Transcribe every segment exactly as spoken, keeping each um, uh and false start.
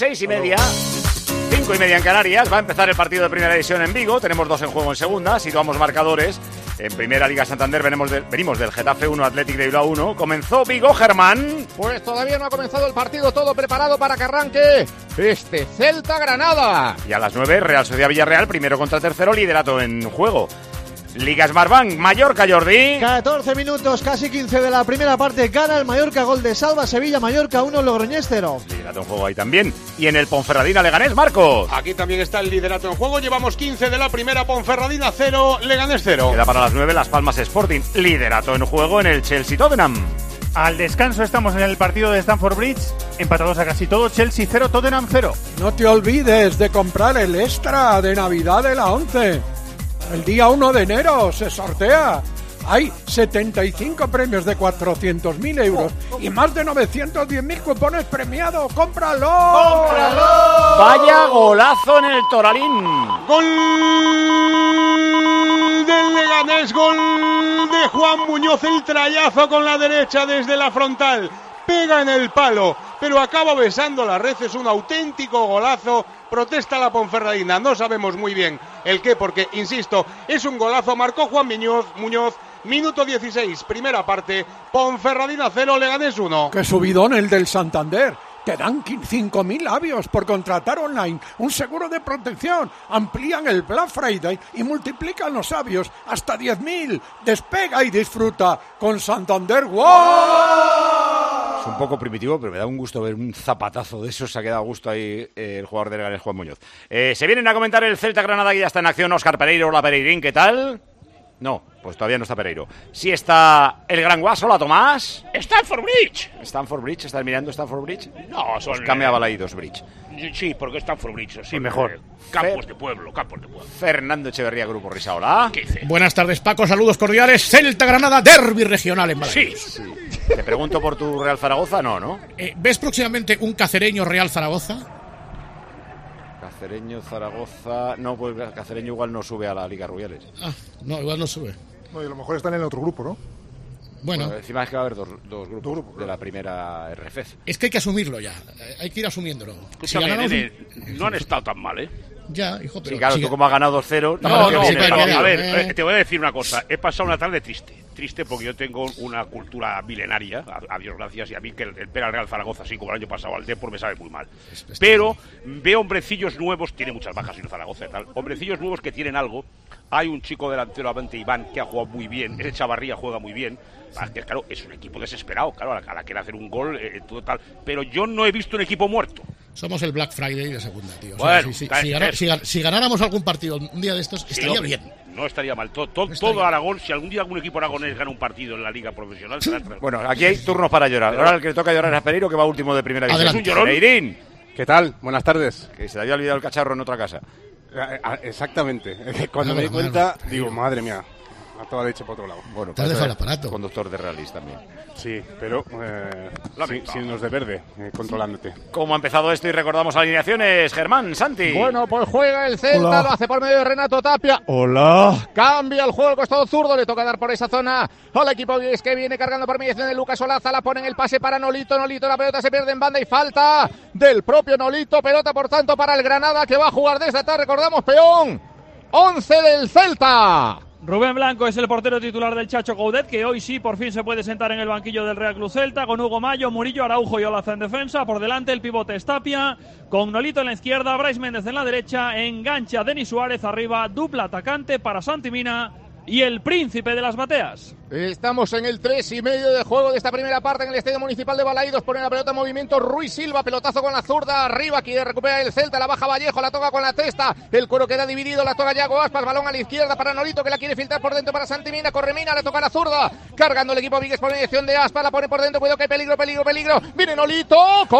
seis y media, cinco y media en Canarias. Va a empezar el partido de primera división en Vigo. Tenemos dos en juego en segunda. Situamos marcadores. En primera Liga Santander venimos del, venimos del Getafe uno, Athletic de Bilbao uno. Comenzó Vigo, Germán. Pues todavía no ha comenzado el partido, todo preparado para que arranque este Celta-Granada. Y a las nueve, Real Sociedad Villarreal, primero contra tercero, liderato en juego. Liga Smartbank, Mallorca, Jordi. catorce minutos, casi quince de la primera parte. Gana el Mallorca, gol de Salva, Sevilla, Mallorca uno, Logroñés cero. Liderato en juego ahí también. Y en el Ponferradina Leganés, Marcos. Aquí también está el liderato en juego. Llevamos quince de la primera, Ponferradina cero, Leganés cero. Queda para las nueve Las Palmas Sporting. Liderato en juego en el Chelsea Tottenham. Al descanso estamos en el partido de Stamford Bridge, empatados a casi todo, Chelsea cero, Tottenham cero. No te olvides de comprar el extra de Navidad de la once. El día uno de enero se sortea. Hay setenta y cinco premios de cuatrocientos mil euros y más de novecientos diez mil cupones premiados. ¡Cómpralo! ¡Cómpralo! Vaya golazo en el Toralín. Gol del Leganés, gol de Juan Muñoz, el trayazo con la derecha desde la frontal. Pega en el palo, pero acaba besando la red, es un auténtico golazo. Protesta la Ponferradina, no sabemos muy bien el qué, porque, insisto, es un golazo. Marcó Juan Muñoz, Muñoz, minuto dieciséis, primera parte, Ponferradina cero, Leganés uno. ¡Qué subidón el del Santander! Te dan cinco mil avios por contratar online un seguro de protección. Amplían el Black Friday y multiplican los avios hasta diez mil. Despega y disfruta con Santander. ¡Wow! Es un poco primitivo, pero me da un gusto ver un zapatazo de esos. Se ha quedado a gusto ahí eh, el jugador de Leganés, Juan Muñoz. Eh, se vienen a comentar el Celta Granada, que ya está en acción. Óscar Pereiro. Hola, Pereirín, ¿qué tal? No, pues todavía no está Pereiro. Sí está el Gran Guaso. Hola, Tomás. Stamford Bridge. ¿Stamford Bridge? ¿Estás mirando Stamford Bridge? No, son... Pues cambia Balaídos Bridge. Sí, porque Stamford Bridge. Sí, mejor. Eh, campos Fer... de pueblo, campos de pueblo. Fernando Echeverría, Grupo Risa. Hola. ¿Qué dice? Buenas tardes, Paco. Saludos cordiales. Celta Granada, derbi regional en Balaídos. Sí. sí. Te pregunto por tu Real Zaragoza. No, ¿no? Eh, ¿Ves próximamente un cacereño Real Zaragoza? Cacereño, Zaragoza... No, pues Cacereño igual no sube a la Liga Rubiales. Ah, no, igual no sube. No, y a lo mejor están en el otro grupo, ¿no? Bueno, bueno, encima es que va a haber dos, dos grupos, dos grupos de la primera R F C. Es que hay que asumirlo ya, hay que ir asumiéndolo. Escúchame, si nene, un... no han estado tan mal, ¿eh? Ya, hijo, pero... Sí, claro, sigue... tú como has ganado dos cero... No, no, sí, pero, pero, a ver, eh... te voy a decir una cosa. He pasado una tarde triste. Triste porque yo tengo una cultura milenaria, a, a Dios gracias, y a mí que el, el Pera Real Zaragoza, así como el año pasado al Depor, me sabe muy mal. Pero veo hombrecillos nuevos, tiene muchas bajas y no Zaragoza y tal, hombrecillos nuevos que tienen algo. Hay un chico delantero, Avante Iván, que ha jugado muy bien, ese Chavarría juega muy bien. Que, claro, es un equipo desesperado, claro, a la, a la que quiere hacer un gol, eh, todo tal. Pero yo no he visto un equipo muerto. Somos el Black Friday de segunda, tío. O sea, bueno, si, si, cae, si, ganar, si, si ganáramos algún partido un día de estos, sí, estaría no, bien. No estaría mal. Todo, todo, estaría todo Aragón, si algún día algún equipo aragonés gana un partido en la liga profesional, será bueno, aquí hay turnos para llorar. Ahora el que le toca llorar es a Pereiro, que va último de primera división. Es un llorón. Pereirín. ¿Qué tal? Buenas tardes. Que se le había olvidado el cacharro en otra casa. Exactamente. Cuando claro, me di cuenta, claro. digo, madre mía, a toda leche por otro lado. Bueno, te has dejado el aparato. Conductor de rallies también. Sí, pero eh, sin, sin los de verde, eh, controlándote. ¿Cómo ha empezado esto? Y recordamos alineaciones, Germán, Santi. Bueno, pues juega el Celta, Hola. Lo hace por medio de Renato Tapia. Hola. Cambia el juego al costado zurdo, le toca dar por esa zona al equipo que viene cargando por mediación de Lucas Olaza, la pone en el pase para Nolito, Nolito, la pelota se pierde en banda y falta del propio Nolito, pelota por tanto para el Granada que va a jugar desde atrás, recordamos, peón, once del Celta. Rubén Blanco es el portero titular del Chacho Coudet, que hoy sí por fin se puede sentar en el banquillo del Real Club Celta, con Hugo Mayo, Murillo, Araujo y Olaza en defensa. Por delante el pivote es Tapia, con Nolito en la izquierda, Brais Méndez en la derecha, engancha Denis Suárez arriba, dupla atacante para Santi Mina y el príncipe de las bateas. Estamos en el tres y medio de juego de esta primera parte en el Estadio Municipal de Balaídos. Pone la pelota en movimiento Ruiz Silva, pelotazo con la zurda arriba, quiere recuperar el Celta, la baja Vallejo, la toca con la testa, el cuero queda dividido, la toca Yago Aspas, balón a la izquierda para Nolito que la quiere filtrar por dentro para Santi Mina, corre Mina, le toca la zurda, cargando el equipo Víguez por mediación de Aspas, la pone por dentro, cuidado que hay peligro, peligro, peligro, viene Nolito,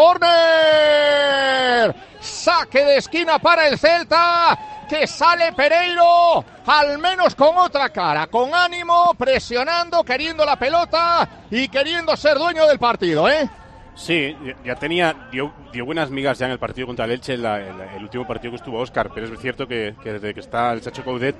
córner, saque de esquina para el Celta, que sale Pereiro, al menos con otra cara, con ánimo, presionando, queriendo la pelota y queriendo ser dueño del partido, ¿eh? Sí, ya tenía, dio, dio buenas migas ya en el partido contra el Elche, la, el, el último partido que estuvo Óscar, pero es cierto que, que desde que está el Chacho Coudet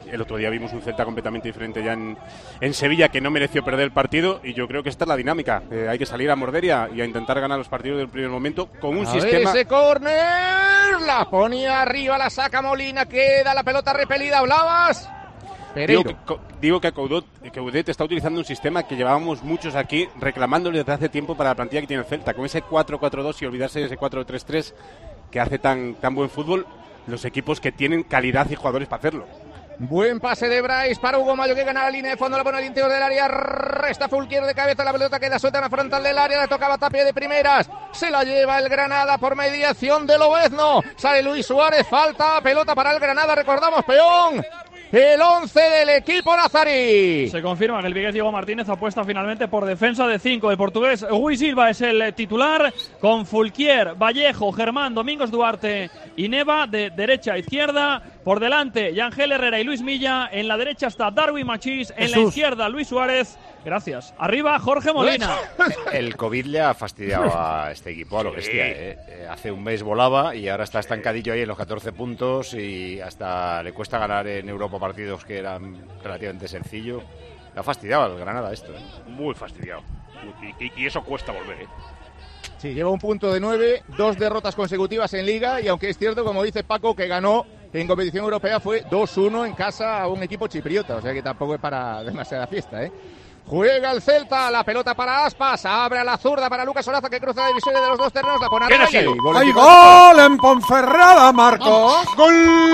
El otro día vimos un Celta completamente diferente ya en, en Sevilla, que no mereció perder el partido, y yo creo que esta es la dinámica. Eh, hay que salir a morder y a, y a intentar ganar los partidos del primer momento con un a sistema... Ver ese córner, la ponía arriba, la saca Molina, queda la pelota repelida. ¿Hablabas? Digo que, digo que Coudet, Coudet está utilizando un sistema que llevábamos muchos aquí reclamándole desde hace tiempo para la plantilla que tiene el Celta, con ese cuatro cuatro dos y olvidarse de ese cuatro tres tres que hace tan, tan buen fútbol los equipos que tienen calidad y jugadores para hacerlo. Buen pase de Bryce para Hugo Mayo, que gana la línea de fondo, la pone al interior del área, resta Fulquier de cabeza, la pelota queda suelta en la frontal del área, le tocaba Tapia de primeras, se la lleva el Granada por mediación de Lobezno, sale Luis Suárez, falta, pelota para el Granada, recordamos, peón. El once del equipo nazarí. Se confirma que el vigués Diego Martínez apuesta finalmente por defensa de cinco. El portugués Rui Silva es el titular, con Fulquier, Vallejo, Germán, Domingos Duarte y Neva de derecha a izquierda. Por delante, Yangel Herrera y Luis Milla. En la derecha está Darwin Machís. En Jesús. La izquierda, Luis Suárez. Gracias. Arriba, Jorge Molina. El COVID le ha fastidiado a este equipo a lo bestia. ¿eh? Eh, hace un mes volaba y ahora está estancadillo ahí en los catorce puntos y hasta le cuesta ganar en Europa partidos que eran relativamente sencillos. Le ha fastidiado al Granada esto. ¿eh? Muy fastidiado. Y, y, y eso cuesta volver, ¿eh? Sí, lleva un punto de nueve, dos derrotas consecutivas en Liga y aunque es cierto, como dice Paco, que ganó en competición europea fue dos uno en casa a un equipo chipriota, o sea que tampoco es para demasiada fiesta, ¿eh? Juega el Celta, la pelota para Aspas, abre a la zurda para Lucas Olaza, que cruza la división de los dos terrenos, la pone arriba. ¡Hay gol, ¡Hay gol en Ponferrada, Marcos! ¡Gol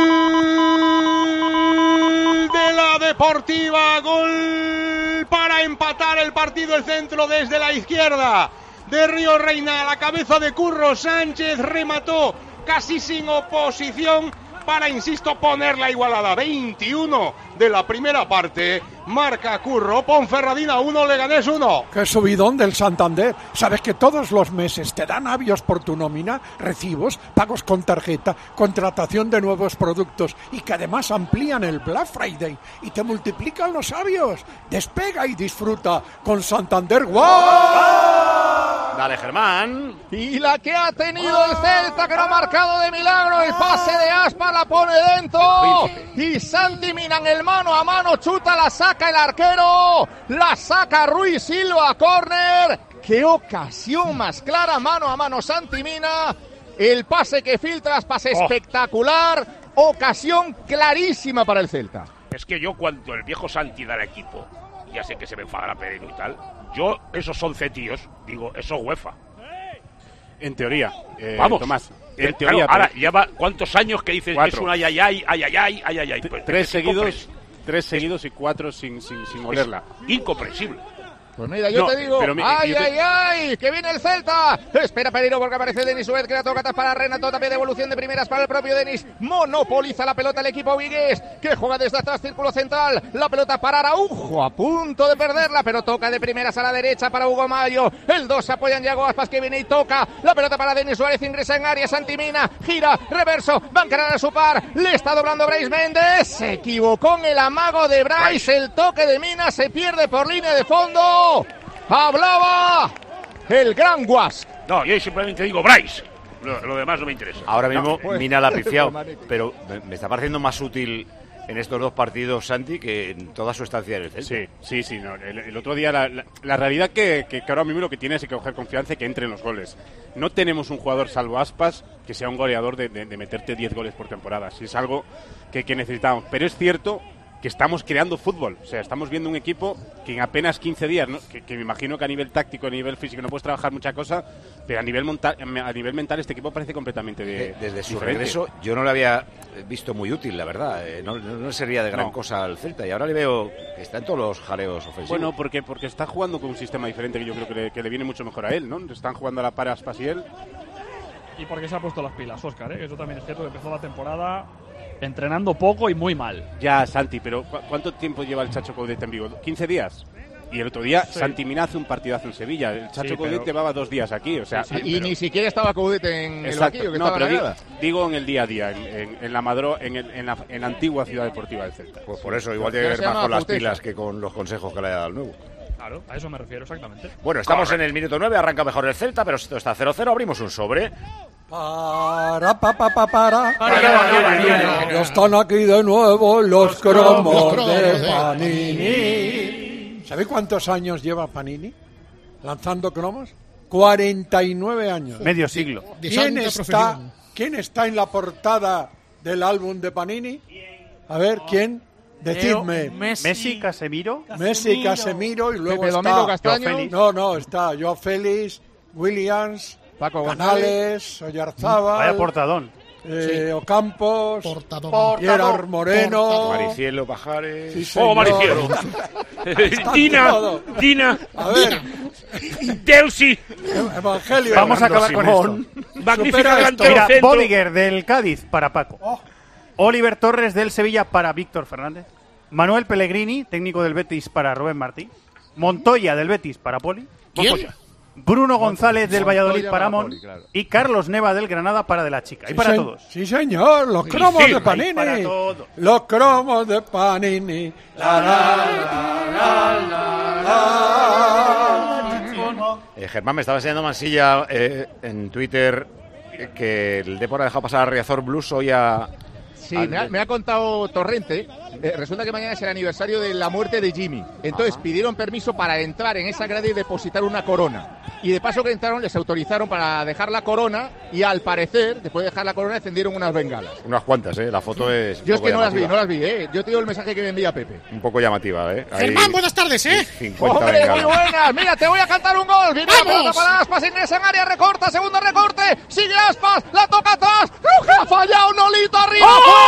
de la Deportiva! ¡Gol para empatar el partido! El centro desde la izquierda de Río Reina, a la cabeza de Curro Sánchez, remató casi sin oposición para, insisto, poner la igualada. veintiuno de la primera parte, marca Curro, Ponferradina uno, Leganés uno. ¡Qué subidón del Santander! ¿Sabes que todos los meses te dan avios por tu nómina, recibos, pagos con tarjeta, contratación de nuevos productos y que además amplían el Black Friday y te multiplican los avios? Despega y disfruta con Santander. ¡Wow! Dale, Germán. Y la que ha tenido el Celta, que no ha marcado de milagro, el pase de Aspas la pone dentro. Y Santi Mina en el mano a mano, chuta, la saca el arquero, la saca Ruiz Silva, córner. Qué ocasión más clara, mano a mano Santi Mina. El pase que filtras, pase oh. espectacular, ocasión clarísima para el Celta. Es que yo cuando el viejo Santi da el equipo, ya sé que se me enfadará Pedro y tal, yo esos once tíos, digo, eso UEFA. En teoría, eh, vamos, Tomás. En eh, teoría, claro, ahora lleva cuántos años que dices cuatro. Es un ay ay ay ay ay ay ay ay ay. Pues, tres seguidos, tres seguidos y cuatro sin sin sin olerla. Incomprensible. Pues mira, yo no, te digo, pero, ¡ay, te... ay, ay! ¡Que viene el Celta! Espera Pereiro porque aparece Denis Suárez, que la toca para Renato, también devolución de primeras para el propio Denis. Monopoliza la pelota el equipo vigués, que juega desde atrás, círculo central. La pelota para Araujo, a punto de perderla, pero toca de primeras a la derecha para Hugo Mayo. El dos se apoya en Yago Aspas, que viene y toca. La pelota para Denis Suárez, ingresa en área, Santi Mina, gira, reverso, va a encarar a su par. Le está doblando Brais Méndez. Se equivocó en el amago de Brais. El toque de Mina se pierde por línea de fondo. Hablaba el gran Guas. No, yo simplemente digo Brais. Lo, lo demás no me interesa. Ahora mismo no, pues, Mina la ha pifiado, pero me, me está pareciendo más útil en estos dos partidos Santi que en toda su estancia en el Celta. Sí, sí, sí. No, el, el otro día la, la, la realidad que, que, que ahora mismo lo que tiene es que coger confianza y que entre en los goles. No tenemos un jugador salvo Aspas que sea un goleador de, de, de meterte diez goles por temporada. Si es algo que, que necesitamos. Pero es cierto que estamos creando fútbol, o sea, estamos viendo un equipo que en apenas quince días, ¿no? que, que me imagino que a nivel táctico, a nivel físico no puedes trabajar mucha cosa, pero a nivel monta- a nivel mental este equipo parece completamente de, desde su diferente. regreso yo no lo había visto muy útil, la verdad, eh, no, no, no sería de gran no. cosa al Celta y ahora le veo que está en todos los jaleos ofensivos. Bueno, porque porque está jugando con un sistema diferente que yo creo que le, que le viene mucho mejor a él, ¿no? Están jugando a la par Aspas y él. Y porque se ha puesto las pilas, Óscar, ¿eh? Eso también es cierto, que empezó la temporada entrenando poco y muy mal. Ya, Santi, pero ¿cu- ¿cuánto tiempo lleva el Chacho Coudet en Vigo? ¿quince días? Y el otro día sí. Santi Mina hace un partidazo en Sevilla. El Chacho sí, Coudet pero... llevaba dos días aquí, o sea... Sí, sí, y pero... ni siquiera estaba Coudet en Exacto. el banquillo, que no, estaba pero digo, nada. digo en el día a día, en, en, en la Madro, en, el, en, la, en la antigua ciudad deportiva del Celta. Pues por eso, igual tiene que ver más con las pilas que con los consejos que le haya dado el nuevo. Claro, a eso me refiero, exactamente. Bueno, estamos Correcto. en el minuto nueve, arranca mejor el Celta, pero esto está cero cero, abrimos un sobre. Para Para, pa, pa, pa, para. Ya están aquí de nuevo los cromos de Panini. ¿Sabe cuántos años lleva Panini lanzando cromos? cuarenta y nueve años. Medio siglo. ¿Quién está, ¿Quién está en la portada del álbum de Panini? A ver, ¿quién? Decidme. Messi, Messi, Casemiro. Messi, Casemiro y luego Pepe está... Domingo Castaño. No, no, está Joao Félix, Williams, Paco Canales, Oyarzábal... Vaya portadón. Eh, sí. Ocampos, Portador. Gerard Moreno, Portador. Maricielo Pajares. Sí, ¡Oh, Maricielo! Dina, Dina, a ver, Delcy, Evangelio. Vamos a acabar con Simón. esto. magnífica Supera delantero Mira, centro. Bodiger del Cádiz para Paco. Oh. Oliver Torres del Sevilla para Víctor Fernández. Manuel Pellegrini, técnico del Betis, para Rubén Martí. Montoya del Betis para Poli. ¿Quién? Bruno González del Montoya Valladolid para para Mon. Poli, claro. Y Carlos Neva del Granada para De la Chica. Sí, y para se- todos. Sí, señor, los cromos sí, de hay Panini. para todos. Los cromos de Panini. La, la, la, la, la, la. Eh, Germán, me estaba enseñando Mansilla eh, en Twitter eh, que el Depor ha dejado pasar a Riazor Blues hoy a... Sí, me ha, me ha contado Torrente. Eh, resulta que mañana es el aniversario de la muerte de Jimmy. Entonces Ajá. pidieron permiso para entrar en esa grada y depositar una corona. Y de paso que entraron, les autorizaron para dejar la corona. Y al parecer, después de dejar la corona, encendieron unas bengalas. Unas cuantas, ¿eh? La foto es... un Yo es poco que no las vi, llamativa. no las vi, ¿eh? Yo te digo el mensaje que me envía Pepe. Un poco llamativa, ¿eh? Ahí Germán, buenas tardes, ¿eh? cincuenta ¡Hombre, muy bengalas. buenas! Mira, te voy a cantar un gol. Viene la ¡Vamos! pelota para Aspas, Inés en área, recorta, segundo recorte. Sigue Aspas, la toca atrás. ¡Cruz que ha fallado! ¡Nolito arriba!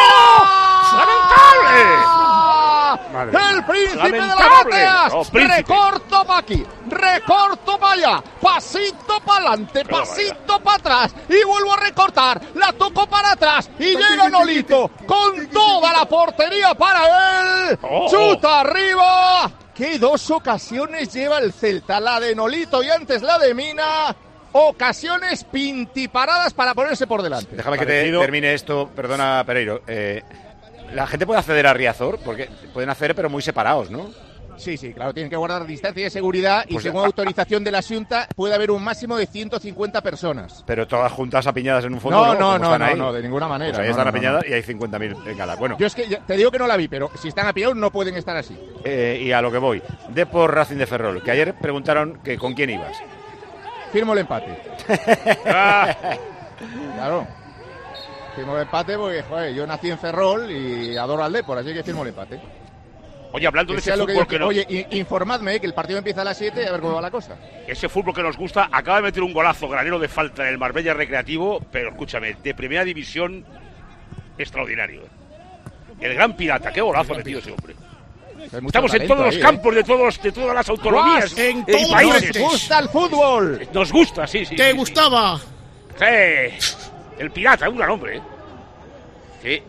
Madre ¡Fuera! mía. ¡El príncipe de las Lamentable. bateas! Oh, príncipe. Recorto para aquí, recorto para allá, pasito para adelante, pasito para atrás. Y vuelvo a recortar, la toco para atrás. Y llega Nolito con toda la portería para él. Oh. ¡Chuta arriba! ¿Qué dos ocasiones lleva el Celta? La de Nolito y antes la de Mina. Ocasiones pintiparadas para ponerse por delante. Déjame que te Parecido. termine esto, perdona Pereiro. Eh, la gente puede acceder a Riazor, porque pueden acceder pero muy separados, ¿no? Sí, sí, claro, tienen que guardar distancia de seguridad y Pues, según ah, autorización de la Junta puede haber un máximo de ciento cincuenta personas. Pero todas juntas apiñadas en un fondo, No, ¿no? no, Como no, están no, ahí. no, de ninguna manera. Pues ahí no, están no, no, apiñadas no. y hay cincuenta mil bengalas. Bueno, Yo es que ya- te digo que no la vi, pero si están apiñados no pueden estar así. eh, y a lo que voy. Depor Racing de Ferrol, que ayer preguntaron que con quién ibas. Firmo el empate. Ah, Claro. Firmo el empate porque, joder, yo nací en Ferrol y adoro al Depor, así que firmo el empate. oye, hablando Que de ese sea lo que fútbol yo- que nos, Oye, i- informadme, eh, que el partido empieza a las siete y a ver cómo va la cosa. ese fútbol que nos gusta, acaba de meter un golazo granero de falta en el Marbella Recreativo, pero escúchame, de primera división, extraordinario. El gran pirata, qué golazo ha metido ese hombre. Hay mucho Estamos en talento todos los ahí, ¿eh? campos de todos de todas las autonomías en y todos los países. ¡Nos gusta el fútbol! Nos gusta, sí, sí. ¿Te sí, gustaba? Sí. Sí. El pirata, un gran hombre. ¿eh? Sí.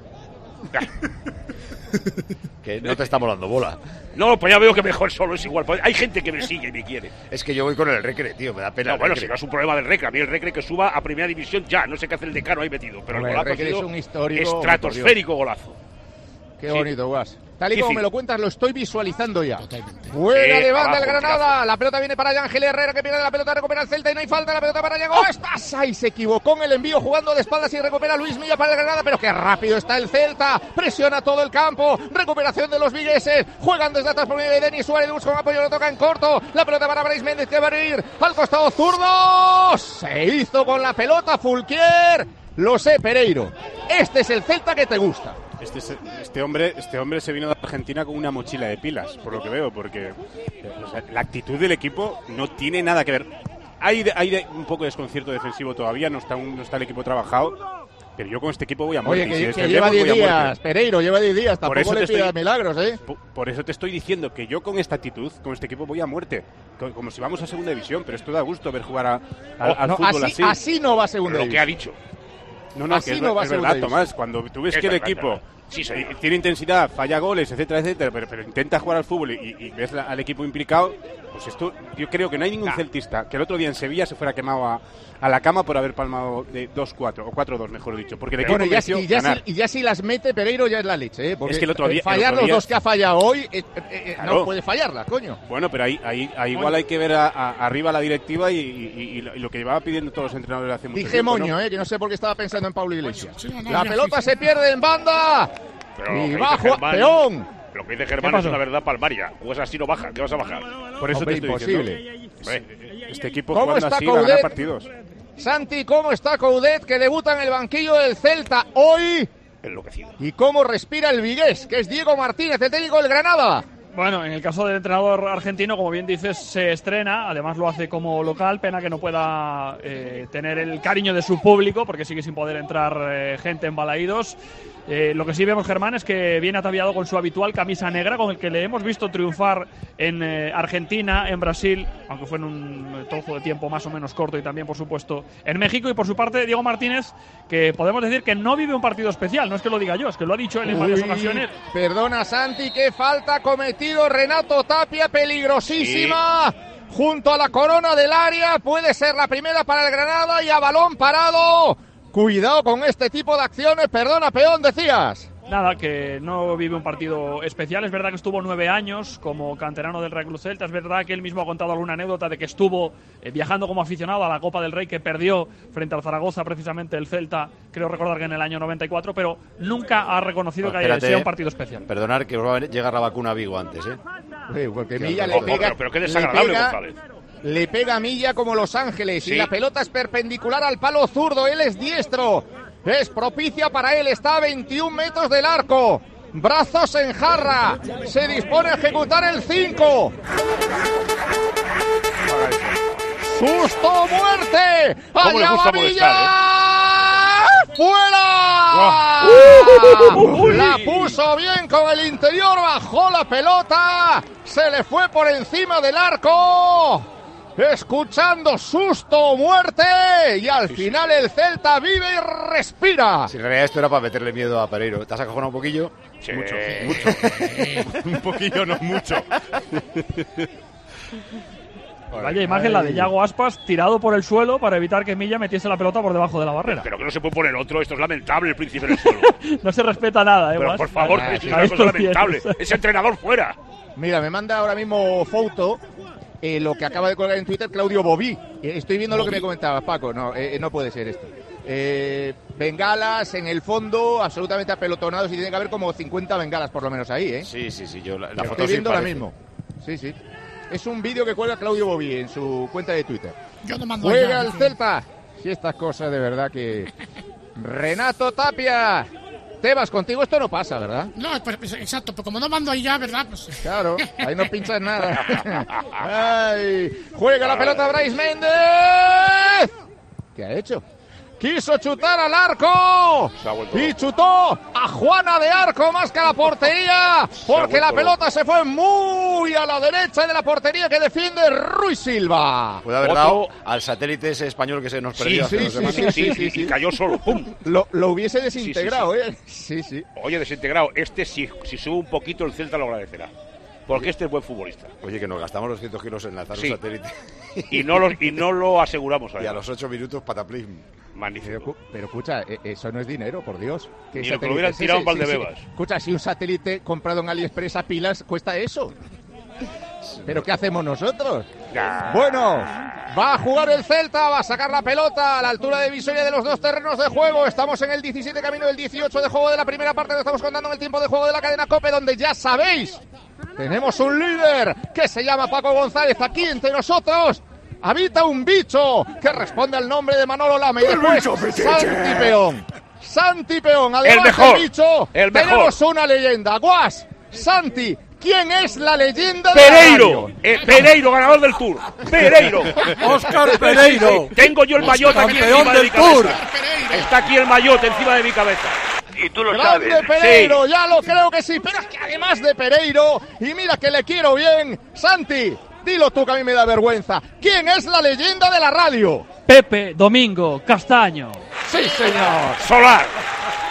Que no te está molando bola. No, pues ya veo que mejor solo es igual. Pues hay gente que me sigue y me quiere. Es que yo voy con el Recre, tío, me da pena. No, el bueno, Recre. si no es un problema del Recre. A mí el Recre que suba a primera división ya. No sé qué hace el decano ahí metido. Pero Hombre, el el golazo ha Recre es sido un histórico, estratosférico golazo. Qué Sí. bonito, Guas. Tal y Sí, como sí. me lo cuentas, lo estoy visualizando ya. Totalmente. Buena Sí, de banda abajo, el Granada. tirazo. La pelota viene para Ángel Herrera, que pierde la pelota, recupera el Celta y no hay falta. La pelota para Diego. ¡Estás ahí! Se equivocó en el envío jugando de espaldas y recupera Luis Milla para el Granada. Pero qué rápido está el Celta. Presiona todo el campo. Recuperación de los vigueses. Juegan desde atrás por medio de Denis Suárez. Busca un apoyo, lo toca en corto. La pelota para Brais Méndez, que va a ir al costado zurdo. Se hizo con la pelota Fulquier. Lo sé, Pereiro. Este es el Celta que te gusta. Este, es- este hombre este hombre se vino de Argentina con una mochila de pilas, por lo que veo, porque eh, o sea, la actitud del equipo no tiene nada que ver. Hay, de- hay de- un poco de desconcierto defensivo todavía, no está, un- no está el equipo trabajado, pero yo con este equipo voy a muerte. Oye, y si que, que descendemos, lleva diez voy a muerte. días, Pereiro, lleva diez días. Por Tampoco eso le te pidas estoy- milagros, ¿eh? Por, por eso te estoy diciendo que yo con esta actitud, con este equipo voy a muerte, Co- como si vamos a segunda división, pero esto da gusto ver jugar a- a- Oh, al no, fútbol así, así. así no va a segunda Lo que ha división. dicho. No, no, así que es, no va a es segunda verdad, división. Tomás, cuando tú ves Es que el verdad, equipo es verdad. Sí, sí. Tiene intensidad, falla goles, etcétera, etcétera, pero, pero intenta jugar al fútbol y, y ves la, al equipo implicado. Pues esto, yo creo que no hay ningún nah. celtista que el otro día en Sevilla se fuera quemado a, a la cama por haber palmado de dos cuatro o cuatro dos, mejor dicho, porque el equipo bueno, ya, mereció y, ya ganar. Si, y ya si las mete Pereiro ya es la leche, ¿eh? Porque es que el otro día, fallar el otro día, los dos que ha fallado hoy eh, eh, eh, claro. no puede fallarla, coño. Bueno, pero ahí, ahí, ahí igual hay que ver a, a, arriba la directiva y, y, y, y lo que llevaba pidiendo todos los entrenadores hace mucho Dije tiempo. Moño, ¿no? eh, que no sé por qué estaba pensando en Pablo Iglesias. Sí, no, no, la ya, pelota sí, sí. se pierde en banda Pero y bajo Peón. Lo que dice Germán es una verdad palmaria. Juegas así no baja, ¿qué vas a bajar? Por eso Hombre, te estoy imposible. diciendo. Este equipo ¿Cómo jugando está así Coudet? va a ganar partidos. Santi, ¿cómo está Coudet, que debuta en el banquillo del Celta hoy? Enloquecido. ¿Y cómo respira el vigués, que es Diego Martínez, el técnico del Granada? Bueno, en el caso del entrenador argentino, como bien dices, se estrena, además lo hace como local, pena que no pueda eh, tener el cariño de su público, porque sigue sin poder entrar eh, gente en Balaídos. Eh, lo que sí vemos, Germán, es que viene ataviado con su habitual camisa negra, con el que le hemos visto triunfar en eh, Argentina, en Brasil, aunque fue en un trozo de tiempo más o menos corto, y también, por supuesto, en México. Y por su parte, Diego Martínez, que podemos decir que no vive un partido especial, no es que lo diga yo, es que lo ha dicho él en varias Uy, ocasiones. Perdona, Santi, qué falta ha cometido Renato Tapia, peligrosísima. Sí. Junto a la corona del área, puede ser la primera para el Granada y a balón parado. Cuidado con este tipo de acciones. Perdona, Peón, decías. Nada, que no vive un partido especial. Es verdad que estuvo nueve años como canterano del Real Club Celta. Es verdad que él mismo ha contado alguna anécdota de que estuvo eh, viajando como aficionado a la Copa del Rey, que perdió frente al Zaragoza, precisamente el Celta, creo recordar que en el año noventa y cuatro, pero nunca ha reconocido no, que haya sido un partido especial. Perdonar que os va a llegar la vacuna a Vigo antes, ¿eh? Sí, porque sí, Milla no, le no, pega... Pero, pero qué desagradable, le pega, González. Le pega a Milla como Los Ángeles, sí. Y la pelota es perpendicular al palo zurdo. Él es diestro. Es propicia para él, está a veintiún metros del arco. Brazos en jarra. Se dispone a ejecutar el cinco. ¡Susto, muerte! ¡Allá va Villa! ¿eh? ¡Fuera! ¡Uh! La puso bien con el interior, bajó la pelota. Se le fue por encima del arco. Escuchando susto o muerte, y al sí, final sí. el Celta vive y respira. Si en realidad esto era para meterle miedo a Pereiro. ¿Te has acojonado un poquillo? Sí. Mucho, mucho. Un poquillo, no mucho. Vaya imagen la de Yago Aspas tirado por el suelo para evitar que Milla metiese la pelota por debajo de la barrera. Pero que no se puede poner otro, esto es lamentable, el príncipe del suelo. No se respeta nada, ¿eh? Pero Guas? por favor, ah, es sí. una cosa lamentable. Ese entrenador fuera. Mira, me manda ahora mismo foto eh, lo que acaba de colgar en Twitter Claudio Bobí. Eh, estoy viendo Bobí. Lo que me comentabas, Paco. No, eh, no puede ser esto. Eh, bengalas en el fondo, absolutamente apelotonados, y tiene que haber como cincuenta bengalas por lo menos ahí, ¿eh? Sí, sí, sí. Yo la, la Estoy foto viendo sí ahora mismo. Sí, sí. Es un vídeo que cuelga Claudio Bobí en su cuenta de Twitter. Yo no mando Juega ya, el Celta. Si estas cosas de verdad que... Renato Tapia. Tebas, contigo esto no pasa, ¿verdad? No, pues, pues, exacto, pero como no mando ahí ya, ¿verdad? Pues... Claro, ahí no pinchas nada. Ay, juega la pelota Brais Méndez. ¿Qué ha hecho? Quiso chutar al arco y chutó a Juana de Arco más que a la portería, porque la pelota se fue muy a la derecha de la portería que defiende Ruiz Silva. Puede haber dado al satélite ese español que se nos perdió. Sí, sí, sí, sí, sí, sí, sí. Y cayó solo, ¡pum! Lo, lo hubiese desintegrado, sí, sí, ¿eh? Sí, sí. Oye, desintegrado, este si, si sube un poquito el Celta lo agradecerá. Porque este es buen futbolista. Oye, que nos gastamos los cientos kilos en lanzar sí. un satélite. Y no lo, y no lo aseguramos. Y a los ocho minutos, pataplim. Magnífico. Pero, pero escucha, eso no es dinero, por Dios. Ni lo que lo hubieran tirado en Valdebebas. Sí, sí. Escucha, si un satélite comprado en AliExpress a pilas cuesta eso. ¿Pero qué hacemos nosotros? Ya. Bueno, va a jugar el Celta, va a sacar la pelota a la altura de visoria de los dos terrenos de juego. Estamos en el diecisiete, camino del dieciocho de juego de la primera parte. Lo estamos contando en el tiempo de juego de la cadena COPE, donde ya sabéis, tenemos un líder que se llama Paco González. Aquí entre nosotros habita un bicho que responde al nombre de Manolo Lama. Y después Santi Peón. Santi Peón, además el mejor, del bicho, el mejor. Tenemos una leyenda. Guas, Santi, ¿quién es la leyenda de Pereiro, eh, Pereiro, ganador del Tour. Pereiro. Óscar Pereiro. Sí, sí. Tengo yo el maillot aquí encima de mi cabeza. Está aquí el maillot encima de mi cabeza. Y tú lo Grande sabes. Pereiro, sí. Ya lo creo que sí. Pero es que además de Pereiro, y mira que le quiero bien, Santi, dilo tú que a mí me da vergüenza. ¿Quién es la leyenda de la radio? Pepe Domingo Castaño. Sí, señor. Solar.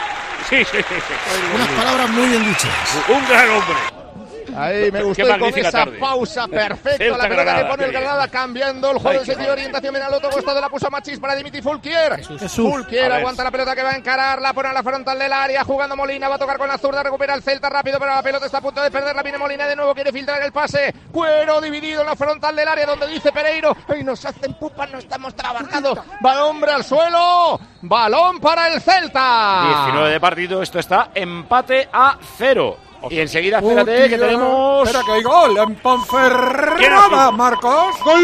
Sí, sí, sí. Unas palabras muy bien dichas. Un gran hombre. Ahí me gustó, y con esa tarde. pausa perfecta Celta la pelota Granada, que pone el qué bien. Granada, cambiando el juego Ay, en sentido de orientación. Mira, al otro costado la puso Machís para Dimitri Fulquier. Fulquier aguanta la pelota que va a encarar, la pone a la frontal del área, jugando Molina, va a tocar con la zurda, recupera el Celta rápido, pero la pelota está a punto de perderla. Viene Molina de nuevo, quiere filtrar el pase. Cuero dividido en la frontal del área, donde dice Pereiro: ¡ay, nos hacen pupas, no estamos trabajando! Balón hombre al suelo, balón para el Celta. diecinueve de partido, esto está empate a cero. Y enseguida, espérate, Hostia, que tenemos... Espera, que hay gol en Ponferrada, Marcos. ¡Gol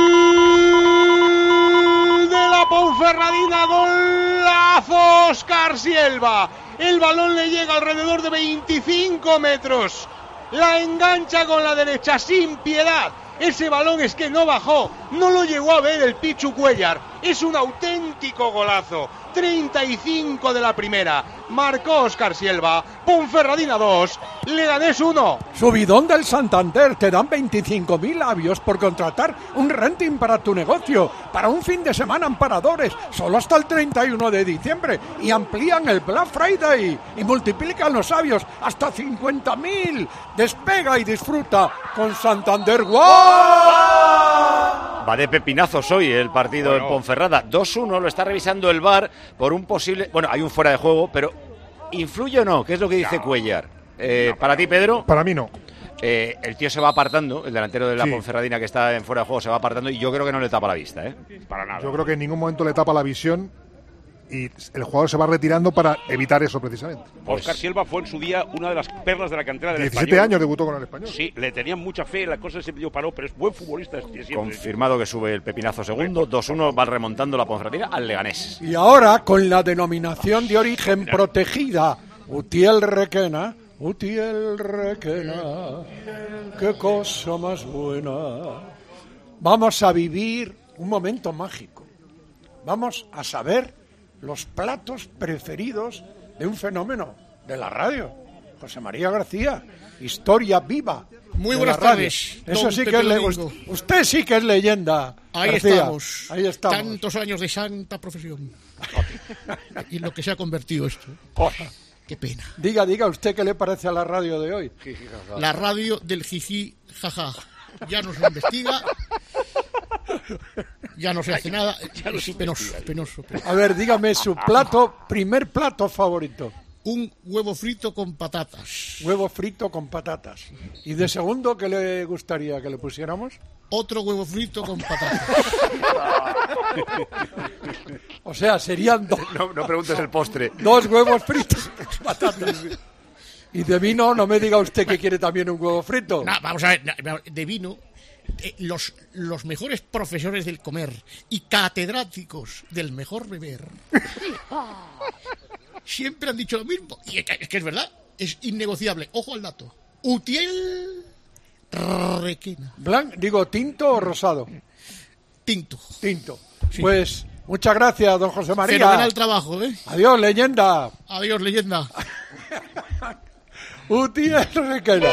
de la Ponferradina! ¡Golazo! Óscar Silva. El balón le llega alrededor de veinticinco metros. La engancha con la derecha sin piedad. Ese balón es que no bajó, no lo llegó a ver el Pichu Cuellar. Es un auténtico golazo. treinta y cinco de la primera. Marcó Óscar Silva. Ponferradina dos, Leganés uno. Subidón del Santander. Te dan veinticinco mil labios por contratar un renting para tu negocio. Para un fin de semana en Paradores. Solo hasta el treinta y uno de diciembre. Y amplían el Black Friday. Y multiplican los labios hasta cincuenta mil. Despega y disfruta con Santander. ¡Wow! Va de pepinazos hoy el partido Bueno. en Ponferrada. dos uno, lo está revisando el V A R por un posible... Bueno, hay un fuera de juego, pero ¿influye o no? ¿Qué es lo que dice No. Cuellar? Eh, para ti, Pedro, Para mí no. eh, el tío se va apartando, el delantero de la Sí. Ponferradina que está en fuera de juego se va apartando y yo creo que no le tapa la vista, ¿eh? Para nada. Yo creo que en ningún momento le tapa la visión y el jugador se va retirando para evitar eso precisamente. Oscar Silva fue en su día una de las perlas de la cantera del diecisiete Español. años debutó con el Español. Sí, le tenían mucha fe, la cosa se dio paró, pero es buen futbolista. Es, siempre. Confirmado que sube el pepinazo segundo, dos uno, va remontando la Ponferradina al Leganés. Y ahora, con la denominación de origen protegida, Utiel Requena, Utiel Requena, qué cosa más buena. Vamos a vivir un momento mágico. Vamos a saber los platos preferidos de un fenómeno de la radio. José María García, historia viva. Muy de buenas la radio. tardes, Eso don sí que Pepe es le- Domingo. Usted sí que es leyenda. Ahí García. estamos. Ahí estamos. Tantos años de santa profesión. Y lo que se ha convertido esto. Qué pena. Diga, diga usted qué le parece a la radio de hoy. La radio del jiji jaja. Ya no se investiga. Ya no se hace nada. Es penoso, penoso, penoso. A ver, dígame su plato, primer plato favorito. Un huevo frito con patatas. Huevo frito con patatas. ¿Y de segundo qué le gustaría que le pusiéramos? Otro huevo frito con patatas. O sea, serían dos. No, no preguntes el postre. Dos huevos fritos con patatas. Y de vino, no me diga usted que quiere también un huevo frito. Nah, vamos a ver, nah, de vino, eh, los, los mejores profesores del comer y catedráticos del mejor beber siempre han dicho lo mismo. Y es que es, que es verdad, es innegociable. Ojo al dato. Utiel Requena. Blan, digo, ¿tinto o rosado? Tinto. Tinto. Sí. Pues muchas gracias, don José María. Fenomenal trabajo, ¿eh? Adiós, leyenda. Adiós, leyenda. Utiel Requena.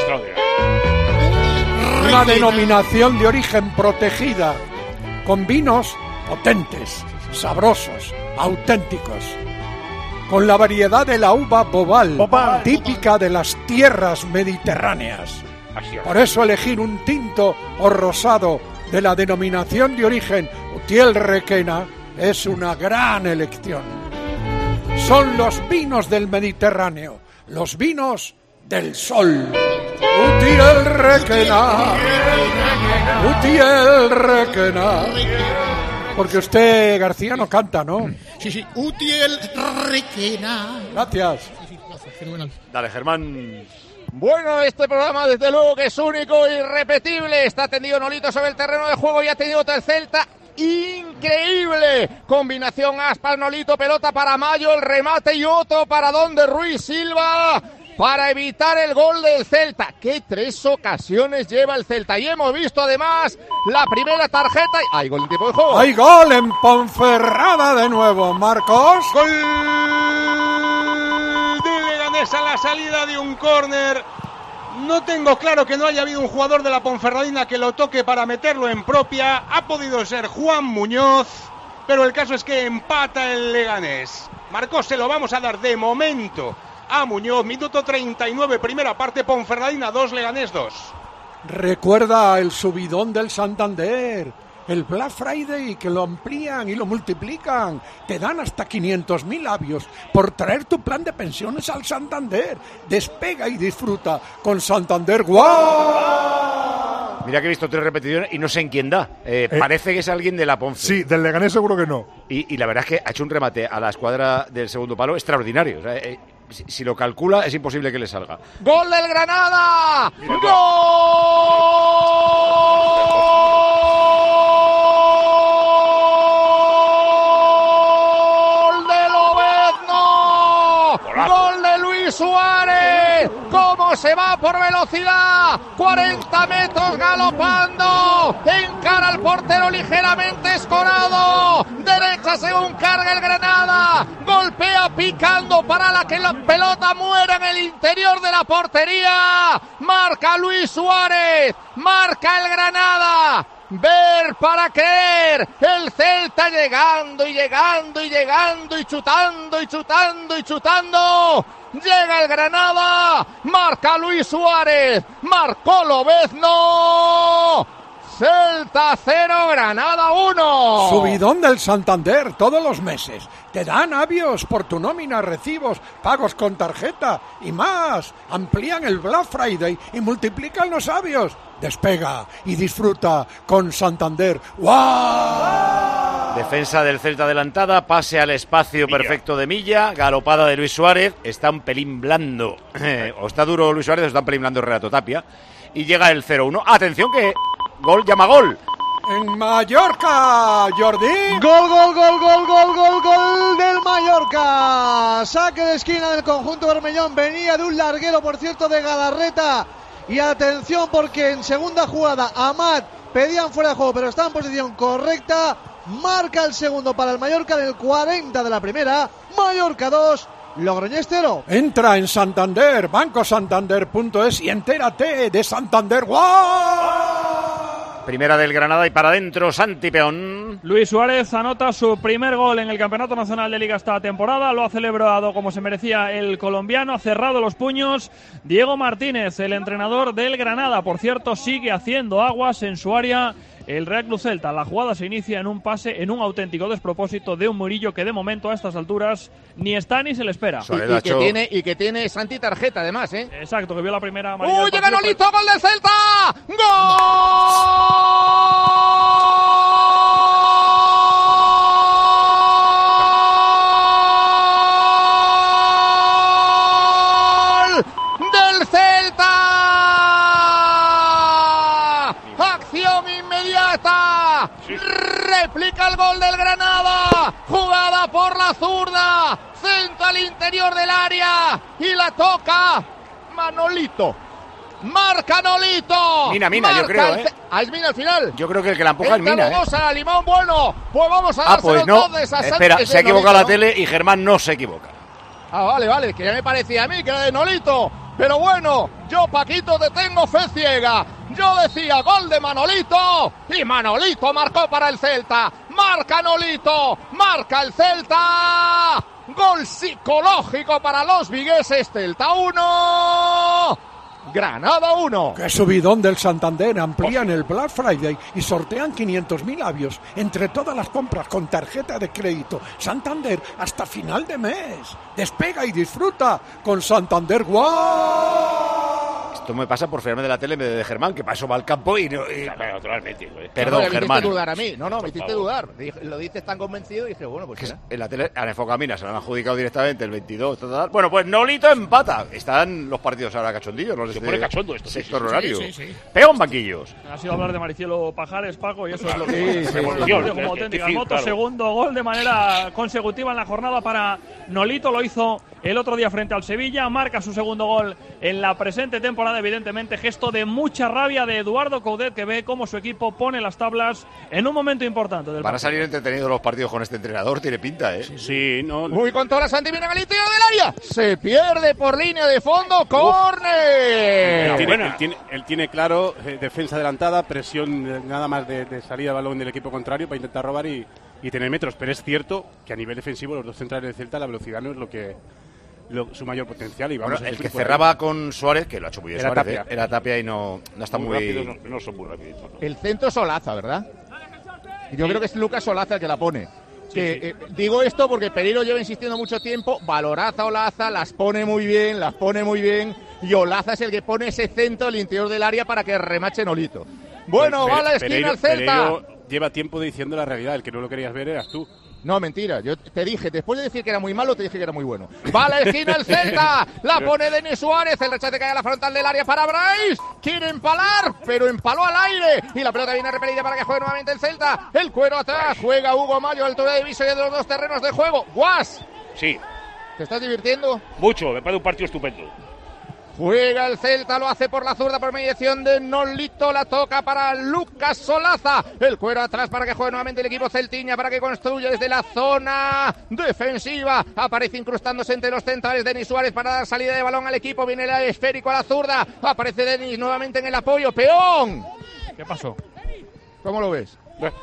Una Requena. denominación de origen protegida, con vinos potentes, sabrosos, auténticos, con la variedad de la uva Bobal, Bobal. típica de las tierras mediterráneas. Así es. Por eso elegir un tinto o rosado de la denominación de origen Utiel Requena es una gran elección. Son los vinos del Mediterráneo, los vinos del sol. Utiel Requena, Utiel Requena. Porque usted, García, no canta, ¿no? Sí, sí, Utiel Requena. Gracias. Sí, sí, gracias, fenomenal. Dale, Germán. Bueno, este programa desde luego que es único e irrepetible. Está tendido Nolito sobre el terreno de juego y ha tenido el Celta. Increíble. Combinación Aspas, Nolito, pelota para Mayo, el remate y otro para donde Ruiz Silva para evitar el gol del Celta. ¿Qué tres ocasiones lleva el Celta? Y hemos visto además la primera tarjeta. Y... ¡Hay gol en tiempo de juego! Hay gol en Ponferrada de nuevo, Marcos. Gol de Leganés a la salida de un córner. No tengo claro que no haya habido un jugador de la Ponferradina que lo toque para meterlo en propia. Ha podido ser Juan Muñoz, pero el caso es que empata el Leganés. Marcos se lo vamos a dar de momento a Muñoz. Minuto treinta y nueve, primera parte, Ponferradina dos, Leganés dos. Recuerda el subidón del Santander, el Black Friday, que lo amplían y lo multiplican. Te dan hasta quinientos mil labios por traer tu plan de pensiones al Santander. Despega y disfruta con Santander. ¡Guau! Mira que he visto tres repeticiones y no sé en quién da. Eh, Eh, parece que es alguien de la Ponce. Sí, del Leganés seguro que no. Y, y la verdad es que ha hecho un remate a la escuadra del segundo palo extraordinario. O sea, eh, si, si lo calcula es imposible que le salga. ¡Gol del Granada! Mira, ¡Gol de Lobezno! ¡Gol de Luis Suárez! ¡Cómo se va por velocidad! cuarenta metros galopando. Encara al portero ligeramente escorado. Derecha según carga el Granada. Golpea picando para la que la pelota muera en el interior de la portería. Marca Luis Suárez. Marca el Granada. Ver para creer, el Celta llegando y llegando y llegando y chutando y chutando y chutando. Llega el Granada, marca Luis Suárez, marcó Lobezno. Celta cero, Granada uno. Subidón del Santander todos los meses. Te dan avios por tu nómina, recibos, pagos con tarjeta y más. Amplían el Black Friday y multiplican los avios. Despega y disfruta con Santander. ¡Guau! Defensa del Celta adelantada, pase al espacio Milla. Perfecto de Milla, galopada de Luis Suárez, está un pelín blando. O está duro Luis Suárez o está un pelín blando Renato Tapia. Y llega el cero uno. Atención que gol llama gol. En Mallorca, Jordi. Gol, gol, gol, gol, gol, gol, gol del Mallorca. Saque de esquina del conjunto bermellón. Venía de un larguero, por cierto, de Galarreta. Y atención porque en segunda jugada Amat pedían fuera de juego, pero está en posición correcta. Marca el segundo para el Mallorca en el cuarenta de la primera. Mallorca dos, Logroñés cero. Entra en Santander, banco santander punto es y entérate de Santander. ¡Guau! Primera del Granada y para adentro Santi Peón. Luis Suárez anota su primer gol en el Campeonato Nacional de Liga esta temporada. Lo ha celebrado como se merecía el colombiano. Ha cerrado los puños Diego Martínez, el entrenador del Granada. Por cierto, sigue haciendo aguas en su área el Real Club Celta. La jugada se inicia en un pase, en un auténtico despropósito de un Murillo que de momento a estas alturas ni está ni se le espera. Y, y, que, tiene, y que tiene Santi tarjeta además, ¿eh? Exacto, que vio la primera amarilla. ¡Uy, llega Nolito! ¡Gol del Celta! ¡Gol! ¡Del Celta! ¡Acción inmediata! Replica el gol del Granada. Jugada por la zurda. Centro al interior del área. Y la toca Manolito. Marca Nolito. Mina, Mina, Marca yo creo, ¿eh? Ah, es Mina al final. Yo creo que el que la empuja es Mina, ¿eh? Vamos a Limón, bueno. Pues vamos a Ah, dárselo pues no. entonces a Espera, Sánchez se ha de equivocado Nolito, la ¿no? tele y Germán no se equivoca. Ah, vale, vale, que ya me parecía a mí que era de Nolito. Pero bueno, yo, Paquito, te tengo fe ciega. Yo decía gol de Manolito y Manolito marcó para el Celta. Marca Nolito, marca el Celta. Gol psicológico para los vigueses. Celta uno, Granada uno. ¡Qué subidón del Santander! Amplían el Black Friday y sortean quinientos mil avios entre todas las compras con tarjeta de crédito. Santander hasta final de mes. Despega y disfruta con Santander. ¡Guau! Esto me pasa por fiarme de la tele en vez de Germán, que para eso va al campo y no... Y... Naturalmente, güey. Perdón, no, no, Germán. Me hiciste dudar a mí. No, no, me hiciste dudar. Lo dices tan convencido y dije, bueno, pues... Que en la tele han enfocado a Mina, se lo han adjudicado directamente el veintidós. Tal, tal. Bueno, pues Nolito empata. Están los partidos ahora cachondillos. No sé Se si pone de cachondo esto. sector sí, sí, horario. sí, sí, sí. Peón banquillos. Ha sido hablar de Maricielo Pajares, Paco, y eso es lo que... Sí, sí, como, sí, como, sí. como auténtica Sí, moto. claro. Segundo gol de manera consecutiva en la jornada para Nolito. Lo hizo el otro día frente al Sevilla. Marca su segundo gol en la presente temporada, evidentemente. Gesto de mucha rabia de Eduardo Coudet, que ve cómo su equipo pone las tablas en un momento importante del Van a partido. salir entretenidos los partidos con este entrenador, tiene pinta, ¿eh? Sí, no. Muy con toda la Santi viene al interior del área. Se pierde por línea de fondo. ¡Córner! Él tiene, él tiene, él tiene claro eh, defensa adelantada, presión eh, nada más de, de salida de balón del equipo contrario para intentar robar y, y tener metros, pero es cierto que a nivel defensivo los dos centrales del Celta la velocidad no es lo que lo, su mayor potencial. Y vamos bueno, a el que por ahí. cerraba con Suárez, que lo ha hecho muy bien Era Suárez, Tapia. ¿eh? Era Tapia y no, no está muy... muy rápidos, no, no son muy rápidos. No. El centro Solaza, ¿verdad? Yo Sí. creo que es Lucas Solaza el que la pone. Sí, que, sí. eh, digo esto porque Pereiro lleva insistiendo mucho tiempo, valoraza Olaza, las pone muy bien, las pone muy bien, y Olaza es el que pone ese centro al interior del área para que remache Nolito. Bueno, Pero va a la esquina Pereiro- el Celta. Pereiro lleva tiempo diciendo la realidad, el que no lo querías ver eras tú. No, mentira, yo te dije, después de decir que era muy malo, te dije que era muy bueno. Va a la esquina el Celta, la pone Denis Suárez, el rechace cae a la frontal del área para Bryce, quiere empalar, pero empaló al aire, y la pelota viene repelida para que juegue nuevamente el Celta, el cuero atrás, juega Hugo Mayo, altura de viso y de los dos terrenos de juego. Guas, Sí, ¿te estás divirtiendo? mucho, me parece un partido estupendo. Juega el Celta, lo hace por la zurda por mediación de Nolito, la toca para Lucas Solaza, el cuero atrás para que juegue nuevamente el equipo celtiña, para que construya desde la zona defensiva, aparece incrustándose entre los centrales Denis Suárez para dar salida de balón al equipo, viene el esférico a la zurda, aparece Denis nuevamente en el apoyo, peón. ¿Qué pasó? ¿Cómo lo ves?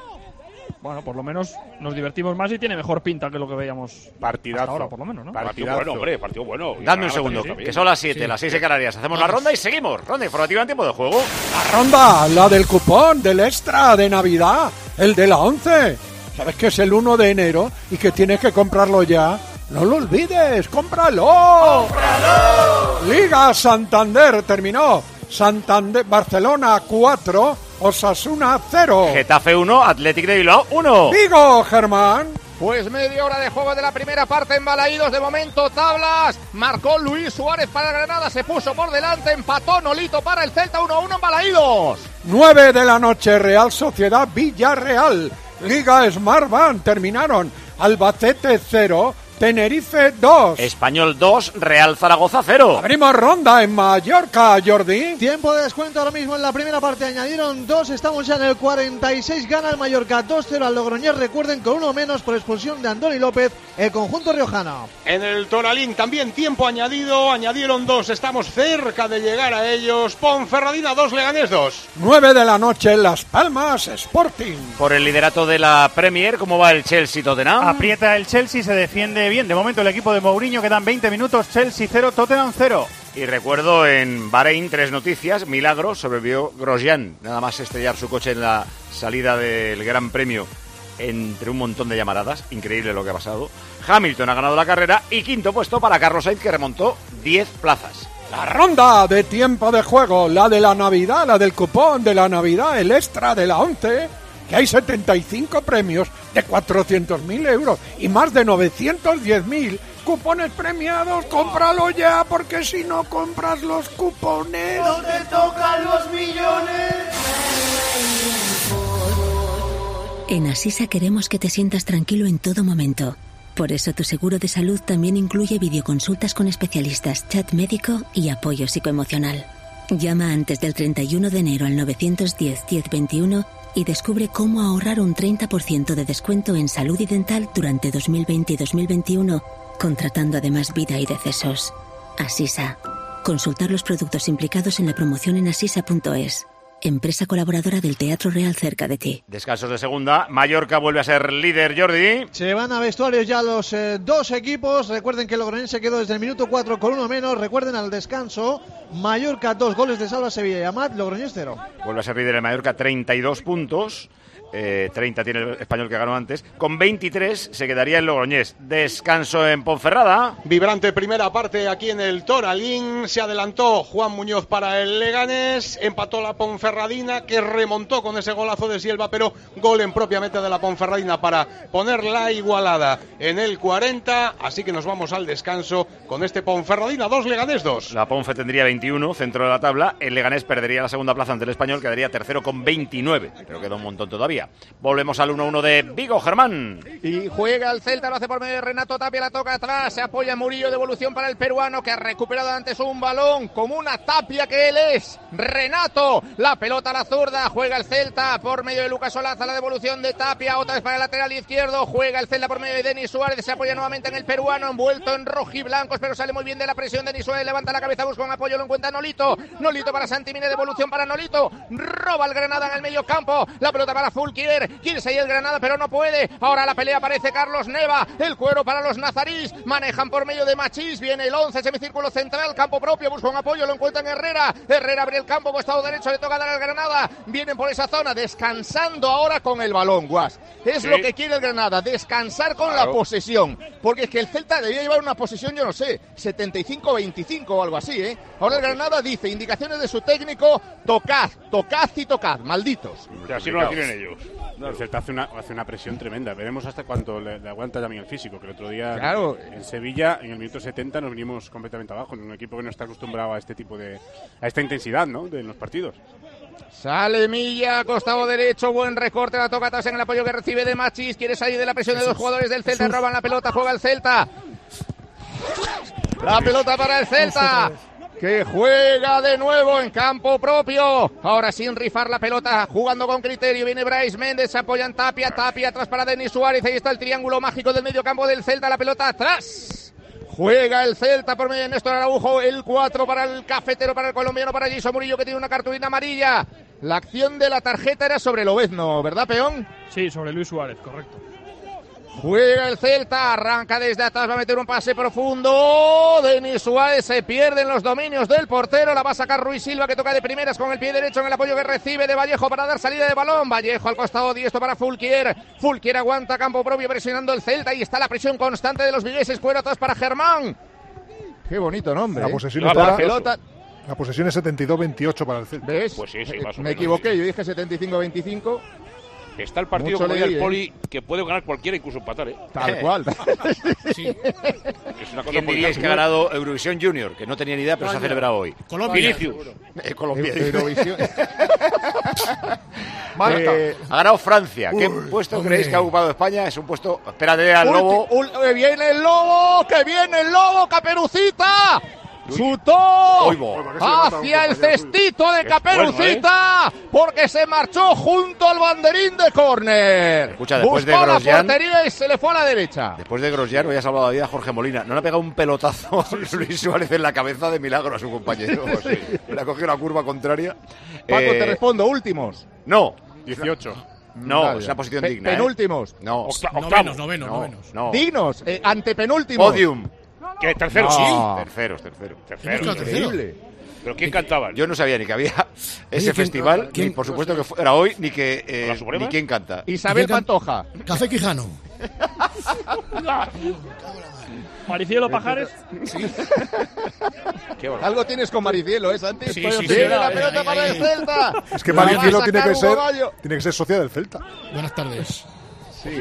Bueno, por lo menos nos divertimos más y tiene mejor pinta que lo que veíamos Partidazo. hasta ahora, por lo menos, ¿no? Partido Partidazo. bueno, hombre, partido bueno. Y Dadme un ganaba segundo, también, que son las siete, Sí. las seis de Canarias. Hacemos la ronda y seguimos. Ronda informativa en tiempo de juego. La ronda, la del cupón, del extra de Navidad, el de la once. ¿Sabes que es el uno de enero y que tienes que comprarlo ya? No lo olvides, cómpralo. ¡Cómpralo! Liga Santander terminó. Santander, Barcelona cuatro, Osasuna cero. Getafe uno, Athletic de Bilbao uno. Vigo, Germán. Pues media hora de juego de la primera parte en Balaídos, de momento tablas, marcó Luis Suárez para Granada, se puso por delante, empató Nolito para el Celta uno a uno en Balaídos. nueve de la noche, Real Sociedad Villarreal. Liga Smartbank terminaron. Albacete cero, Tenerife dos. Español dos, Real Zaragoza cero. Abrimos ronda en Mallorca, Jordi. Tiempo de descuento ahora mismo en la primera parte. Añadieron dos, estamos ya en el cuarenta y seis. Gana el Mallorca dos cero al Logroñés. Recuerden, con uno menos por expulsión de Andoni López, el conjunto riojano. En el Toralín también tiempo añadido, añadieron dos, estamos cerca de llegar a ellos. Ponferradina dos, Leganés dos. nueve de la noche, Las Palmas Sporting. Por el liderato de la Premier, ¿cómo va el Chelsea-Tottenham? Aprieta el Chelsea, se defiende bien. De momento el equipo de Mourinho, quedan veinte minutos, Chelsea cero, Tottenham cero. Y recuerdo en Bahrein tres noticias. Milagro, sobrevivió Grosjean, nada más estrellar su coche en la salida del Gran Premio entre un montón de llamaradas. Increíble lo que ha pasado. Hamilton ha ganado la carrera y quinto puesto para Carlos Sainz, que remontó diez plazas. La ronda de tiempo de juego, la de la Navidad, la del cupón de la Navidad, el extra de la once, que hay setenta y cinco premios de cuatrocientos mil euros y más de novecientos diez mil cupones premiados. Cómpralo ya, porque si no compras los cupones no te tocan los millones. En Asisa queremos que te sientas tranquilo en todo momento. Por eso tu seguro de salud también incluye videoconsultas con especialistas, chat médico y apoyo psicoemocional. Llama antes del treinta y uno de enero al nueve uno cero, diez veintiuno y descubre cómo ahorrar un treinta por ciento de descuento en salud y dental durante dos mil veinte y dos mil veintiuno, contratando además vida y decesos. Asisa. Consultar los productos implicados en la promoción en asisa punto es. Empresa colaboradora del Teatro Real cerca de ti. Descansos de segunda. Mallorca vuelve a ser líder, Jordi. Se van a vestuarios ya los eh, dos equipos. Recuerden que el Logroñés se quedó desde el minuto cuatro con uno menos. Recuerden, al descanso, Mallorca dos goles de Salva Sevilla y Amat, Logroñés cero. Vuelve a ser líder el Mallorca, treinta y dos puntos. Eh, treinta tiene el Español, que ganó antes. Con veintitrés se quedaría el Logroñés. Descanso en Ponferrada. Vibrante primera parte aquí en el Toralín. Se adelantó Juan Muñoz para el Leganés. Empató la Ponferradina, que remontó con ese golazo de Silva, pero gol en propiamente de la Ponferradina para poner la igualada en el cuarenta. Así que nos vamos al descanso con este Ponferradina dos, Leganés dos. La Ponfe tendría veintiuno, centro de la tabla. El Leganés perdería la segunda plaza ante el Español, quedaría tercero con veintinueve. Pero queda un montón todavía. Volvemos al uno uno de Vigo, Germán. Y juega el Celta, lo hace por medio de Renato Tapia, la toca atrás, se apoya Murillo, devolución para el peruano, que ha recuperado antes un balón, como una Tapia que él es. Renato, la pelota a la zurda, juega el Celta por medio de Lucas Solaza, la devolución de Tapia, otra vez para el lateral izquierdo, juega el Celta por medio de Denis Suárez, se apoya nuevamente en el peruano, envuelto en rojiblancos, pero sale muy bien de la presión. Denis Suárez levanta la cabeza, busca un apoyo, lo encuentra Nolito, Nolito para Santimine, devolución para Nolito, roba el Granada en el medio campo, la pelota para Full Fulquier, quiere salir el Granada pero no puede, ahora la pelea aparece Carlos Neva, el cuero para los nazarís, manejan por medio de Machís, viene el once, semicírculo central, campo propio, busca un apoyo, lo encuentran Herrera, Herrera abre el campo, costado derecho, le toca dar al Granada, vienen por esa zona, descansando ahora con el balón, Guas, es sí. lo que quiere el Granada, descansar con claro. la posesión, porque es que el Celta debía llevar una posesión, yo no sé, setenta y cinco veinticinco o algo así, ¿eh? Ahora el Granada dice, indicaciones de su técnico, tocad, tocad y tocad, malditos. O así no lo tienen ellos. El Celta hace una, hace una presión tremenda. Veremos hasta cuánto le, le aguanta también el físico, que el otro día claro. en Sevilla, en el minuto setenta, nos vinimos completamente abajo, en un equipo que no está acostumbrado a este tipo de... a esta intensidad, ¿no?, de los partidos. Sale Milla, costado derecho, buen recorte, la toca atrás en el apoyo que recibe de Machís, quiere salir de la presión de dos jugadores del Celta, roban la pelota, juega el Celta. La pelota para el Celta, que juega de nuevo en campo propio. Ahora sin rifar la pelota, jugando con criterio. Viene Brais Méndez, se apoya en Tapia. Tapia atrás para Denis Suárez. Ahí está el triángulo mágico del medio campo del Celta. La pelota atrás. Juega el Celta por medio de Néstor Araujo. El cuatro para el cafetero, para el colombiano, para Jason Murillo, que tiene una cartulina amarilla. La acción de la tarjeta era sobre Lobezno, ¿verdad, peón? Sí, sobre Luis Suárez, correcto. Juega el Celta, arranca desde atrás, va a meter un pase profundo. Denis Suárez, se pierde en los dominios del portero, la va a sacar Ruiz Silva, que toca de primeras con el pie derecho en el apoyo que recibe de Vallejo para dar salida de balón. Vallejo al costado diestro para Fulquier. Fulquier aguanta campo propio presionando el Celta y está la presión constante de los vigueses. Cuero atrás para Germán. Qué bonito nombre. La ¿eh? posesión, la, está, la pelota. La posesión es setenta y dos veintiocho para el Celta. ¿Ves? Pues sí, sí, más o Me menos, equivoqué, sí. yo dije setenta y cinco veinticinco. Está el partido, Mucho como diría el leí, Poli, ¿eh? que puede ganar cualquiera, incluso empatar, ¿eh? Tal cual. Sí. Es una cosa ¿Quién diríais que ha ganado Eurovisión Junior? Que no tenía ni idea, pero se ha celebrado hoy. Colombia. Vinicius. Eh, Colombia. Eurovisión. Eh, ha ganado Francia. ¿Qué Uy, puesto hombre. creéis que ha ocupado España? Es un puesto... Espérate al Lobo. Ulti, ul, viene el Lobo, que viene el Lobo, Caperucita. Chutó hacia el cestito de Caperucita, bueno, ¿eh? porque se marchó junto al banderín de córner. Escucha, después Buscó de Grosjean, la portería y se le fue a la derecha. Después de Grosjean, hoy ha salvado la vida a Jorge Molina. No le ha pegado un pelotazo Luis Suárez en la cabeza de milagro a su compañero. Sí. Le ha cogido la curva contraria. Paco, eh, te respondo, últimos. No. dieciocho. No, Vale. es una posición Pe digna. Penúltimos. ¿eh? No. Novenos, novenos, no, novenos. No. Dignos, eh, antepenúltimos. Podium. ¿Qué? ¿Terceros? No. Sí. Terceros, terceros. Terceros. Increíble. ¿Pero quién cantaba? Yo no sabía ni que había ese ¿quién, festival, quién, ni por supuesto que fuera hoy, ni que eh, ¿La ni quién canta. Isabel ¿Quién can- Pantoja. Café Quijano. Maricielo Pajares. Algo tienes con Maricielo, ¿eh, Santi? Sí, Viene sí, sí, la ahí, pelota ahí, para ahí. el Celta. Es que La va a Maricielo tiene sacar que ser, Hugo Gallo. tiene que ser socia del Celta. Buenas tardes. Sí.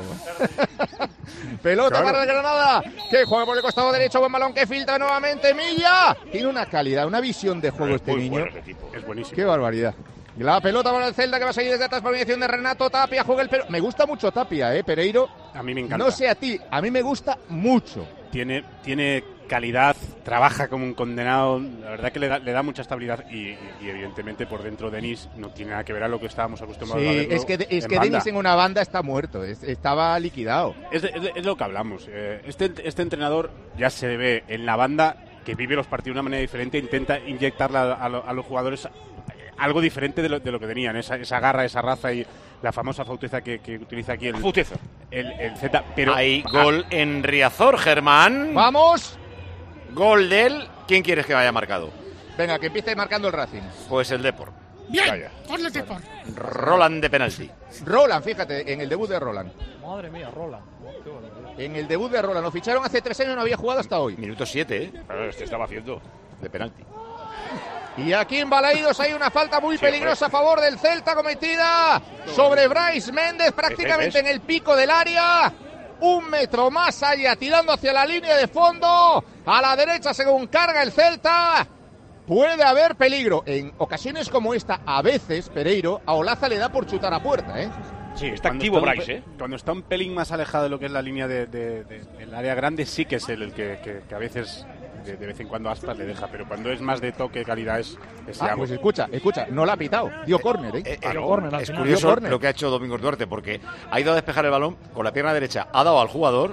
Pelota Claro. para el Granada, que juega por el costado derecho, buen balón que filtra nuevamente Milla. Tiene una calidad, una visión de juego este Muy niño. bueno ese tipo. Es buenísimo. Qué barbaridad. La pelota para el Celta, que va a seguir desde atrás por mediación de Renato Tapia, juega el pero me gusta mucho Tapia, eh, Pereiro. A mí me encanta. No sé a ti, a mí me gusta mucho. Tiene, tiene calidad, trabaja como un condenado, la verdad que le da, le da mucha estabilidad y, y, y evidentemente por dentro Denis no tiene nada que ver a lo que estábamos acostumbrados a Sí, verlo es que, es en que banda. Denis en una banda está muerto, es- estaba liquidado. Es, de- es de- es lo que hablamos. Eh, este, este entrenador ya se ve en la banda que vive los partidos de una manera diferente, intenta inyectarle a, a lo- a los jugadores algo diferente de lo, de lo que tenían, esa, esa garra, esa raza y la famosa fauteza que, que utiliza aquí el, Fauteza. el, el Z. Pero Hay gol en Riazor, Germán. Vamos. Gol del... ¿Quién quieres que vaya marcado? Venga, que empiece marcando el Racing. Pues el Depor. Bien, Vaya. ponle Depor. Roland de penalti. Roland, fíjate, en el debut de Roland. Madre mía, Roland. Oh, qué barbaridad. En el debut de Roland, lo ficharon hace tres años y no había jugado hasta hoy. Minuto siete, ¿eh? Claro, este estaba haciendo. De penalti. Y aquí en Balaídos hay una falta muy peligrosa a favor del Celta cometida sobre Brais Méndez, prácticamente en el pico del área. Un metro más allá, tirando hacia la línea de fondo. A la derecha, según carga el Celta. Puede haber peligro. En ocasiones como esta, a veces, Pereiro, a Olaza le da por chutar a puerta, ¿eh? Sí, está cuando activo un Brais, pe- ¿eh? Cuando está un pelín más alejado de lo que es la línea de, de- de- del área grande, sí que es él el que, que- que a veces, de, de vez en cuando, hasta le deja. Pero cuando es más de toque, calidad, es, es Ah, Iago. pues escucha, escucha, no la ha pitado. Dio córner, ¿eh? Eh, eh, Dio córner al es final. curioso Dio córner. lo que ha hecho Domingos Duarte, porque ha ido a despejar el balón con la pierna derecha, ha dado al jugador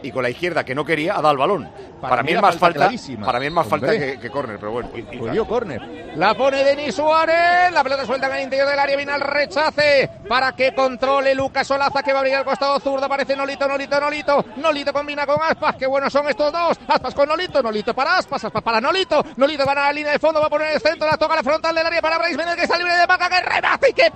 y con la izquierda que no quería ha dado el balón. Para, Para mí mí es la más falta falta, clarísima. para mí es más falta Hombre. que, que córner, pero bueno. Y, y dio córner. La pone Denis Suárez, la pelota suelta en el interior del área, viene al rechace para que controle Lucas Olaza, que va a abrir al costado zurdo, aparece Nolito, Nolito, Nolito, Nolito combina con Aspas, qué buenos son estos dos, Aspas con Nolito, Nolito para Aspas, Aspas para Nolito, Nolito gana la línea de fondo, va a poner el centro, la toca la frontal del área para Brais Méndez, que está libre de Maca, que remate y qué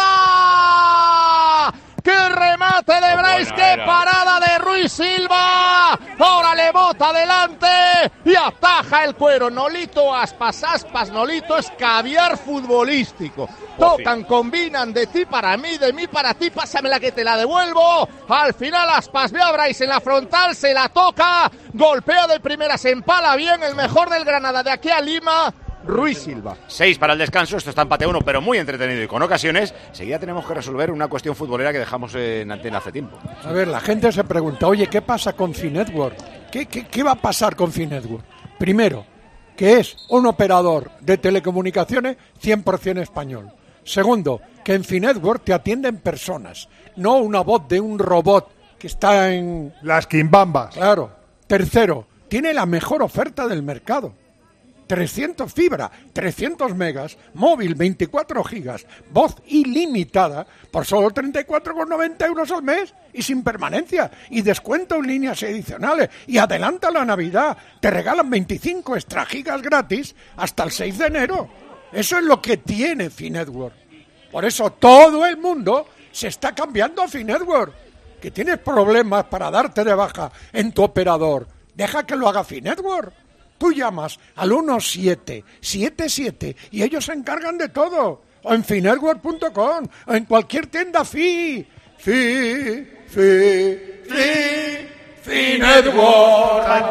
parada. ¡Qué remate de Brais! ¡Qué parada de Ruiz Silva! Ahora le bota adelante y ataja el cuero. Nolito, Aspas, Aspas, Nolito es caviar futbolístico. Tocan, combinan, de ti para mí, de mí para ti, pásamela que te la devuelvo. Al final Aspas ve a Brais en la frontal, se la toca, golpea de primera, se empala bien, el mejor del Granada de aquí a Lima. Ruiz Silva. Seis para el descanso, esto está empate uno, pero muy entretenido y con ocasiones. Seguida tenemos que resolver una cuestión futbolera que dejamos en antena hace tiempo. A ver, la gente se pregunta, oye, ¿qué pasa con Finetwork? ¿Qué, qué, qué va a pasar con Finetwork? Primero, que es un operador de telecomunicaciones cien por ciento español. Segundo, que en Finetwork te atienden personas, no una voz de un robot que está en... Las quimbambas. Claro. Tercero, tiene la mejor oferta del mercado. trescientos fibra, trescientos megas, móvil veinticuatro gigas, voz ilimitada por solo treinta y cuatro con noventa euros al mes y sin permanencia y descuento en líneas adicionales y adelanta la Navidad, te regalan veinticinco extra gigas gratis hasta el seis de enero. Eso es lo que tiene Finetwork. Por eso todo el mundo se está cambiando a Finetwork. Que tienes problemas para darte de baja en tu operador, deja que lo haga Finetwork. Tú llamas al uno siete siete siete y ellos se encargan de todo. O en finetwork punto com o en cualquier tienda Fi. Fi, Fi, Fi, Finetwork.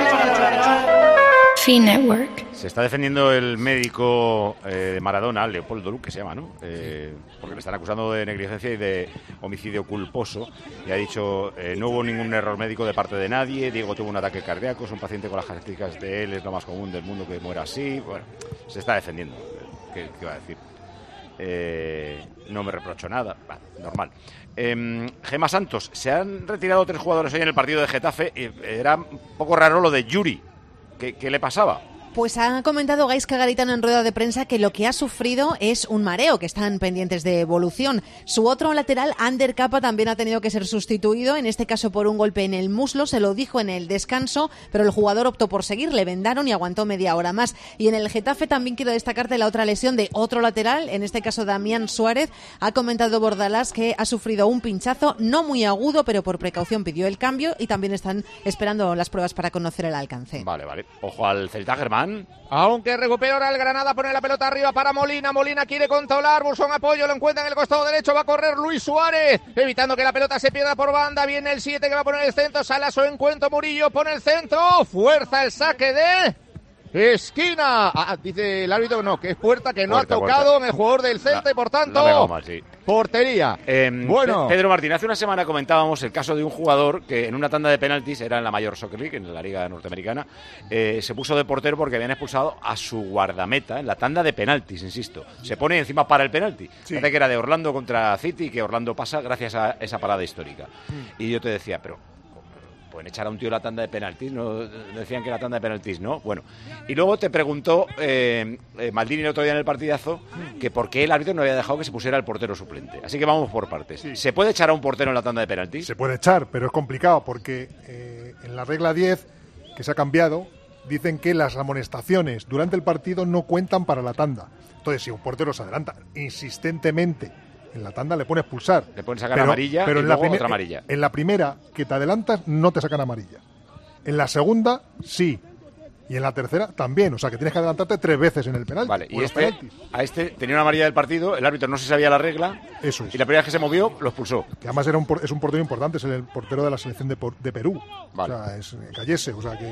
Finetwork. Se está defendiendo el médico eh, de Maradona, Leopoldo Luque se llama, ¿no? Eh, porque le están acusando de negligencia y de homicidio culposo. Y ha dicho, eh, no hubo ningún error médico de parte de nadie. Diego tuvo un ataque cardíaco, es un paciente con las características de él, es lo más común del mundo que muera así. Bueno, se está defendiendo. ¿Qué, qué iba a decir? Eh, no me reprocho nada. Bah, normal. Eh, Gemma Santos, se han retirado tres jugadores hoy en el partido de Getafe. Y era un poco raro lo de Yuri. ¿Qué, qué le pasaba? Pues ha comentado Gaizka Garitano en rueda de prensa que lo que ha sufrido es un mareo, que están pendientes de evolución. Su otro lateral, Ander Capa, también ha tenido que ser sustituido, en este caso por un golpe en el muslo, se lo dijo en el descanso, pero el jugador optó por seguir, le vendaron y aguantó media hora más. Y en el Getafe también quiero destacarte la otra lesión de otro lateral, en este caso Damián Suárez. Ha comentado Bordalás que ha sufrido un pinchazo, no muy agudo, pero por precaución pidió el cambio y también están esperando las pruebas para conocer el alcance. Vale, vale. Ojo al Celta, Germán. Aunque recupera el Granada, pone la pelota arriba para Molina. Molina quiere controlar, Bursón apoyo, lo encuentra en el costado derecho. Va a correr Luis Suárez, evitando que la pelota se pierda por banda. Viene el siete que va a poner el centro. Sale a su encuentro Murillo, pone el centro. Fuerza el saque de esquina. Ah, dice el árbitro no, que es puerta, que no Puerta, ha tocado puerta. en el jugador del Celta La- y por la ha tanto pegado mal, sí. portería. Eh, Bueno. Pe- Pedro Martín, hace una semana comentábamos el caso de un jugador que en una tanda de penaltis, era en la Major Soccer League, en la liga norteamericana, eh, se puso de portero porque habían expulsado a su guardameta en la tanda de penaltis, insisto. Se pone encima para el penalti. Sí. Parece que era de Orlando contra City, que Orlando pasa gracias a esa parada histórica. Mm. Y yo te decía, pero pueden echar a un tío la tanda de penaltis, no decían que la tanda de penaltis no. Bueno, y luego te preguntó eh, eh, Maldini el otro día en el partidazo que por qué el árbitro no había dejado que se pusiera el portero suplente. Así que vamos por partes. ¿Se puede echar a un portero en la tanda de penaltis? Se puede echar, pero es complicado porque eh, en la regla diez, que se ha cambiado, dicen que las amonestaciones durante el partido no cuentan para la tanda. Entonces, si un portero se adelanta insistentemente en la tanda, le pone expulsar. Le pueden sacar amarilla y en la luego primer- otra amarilla. En la primera, que te adelantas, no te sacan amarilla. En la segunda, sí. Y en la tercera, también. O sea, que tienes que adelantarte tres veces en el penalti. Vale, o y en los este, penaltis. a este tenía una amarilla del partido, el árbitro no se sabía la regla. Eso es. Y la primera vez que se movió, lo expulsó. Que además era un, por- es un portero importante, es el portero de la selección de, por- de Perú. Vale. O sea, es Cayese, o sea que...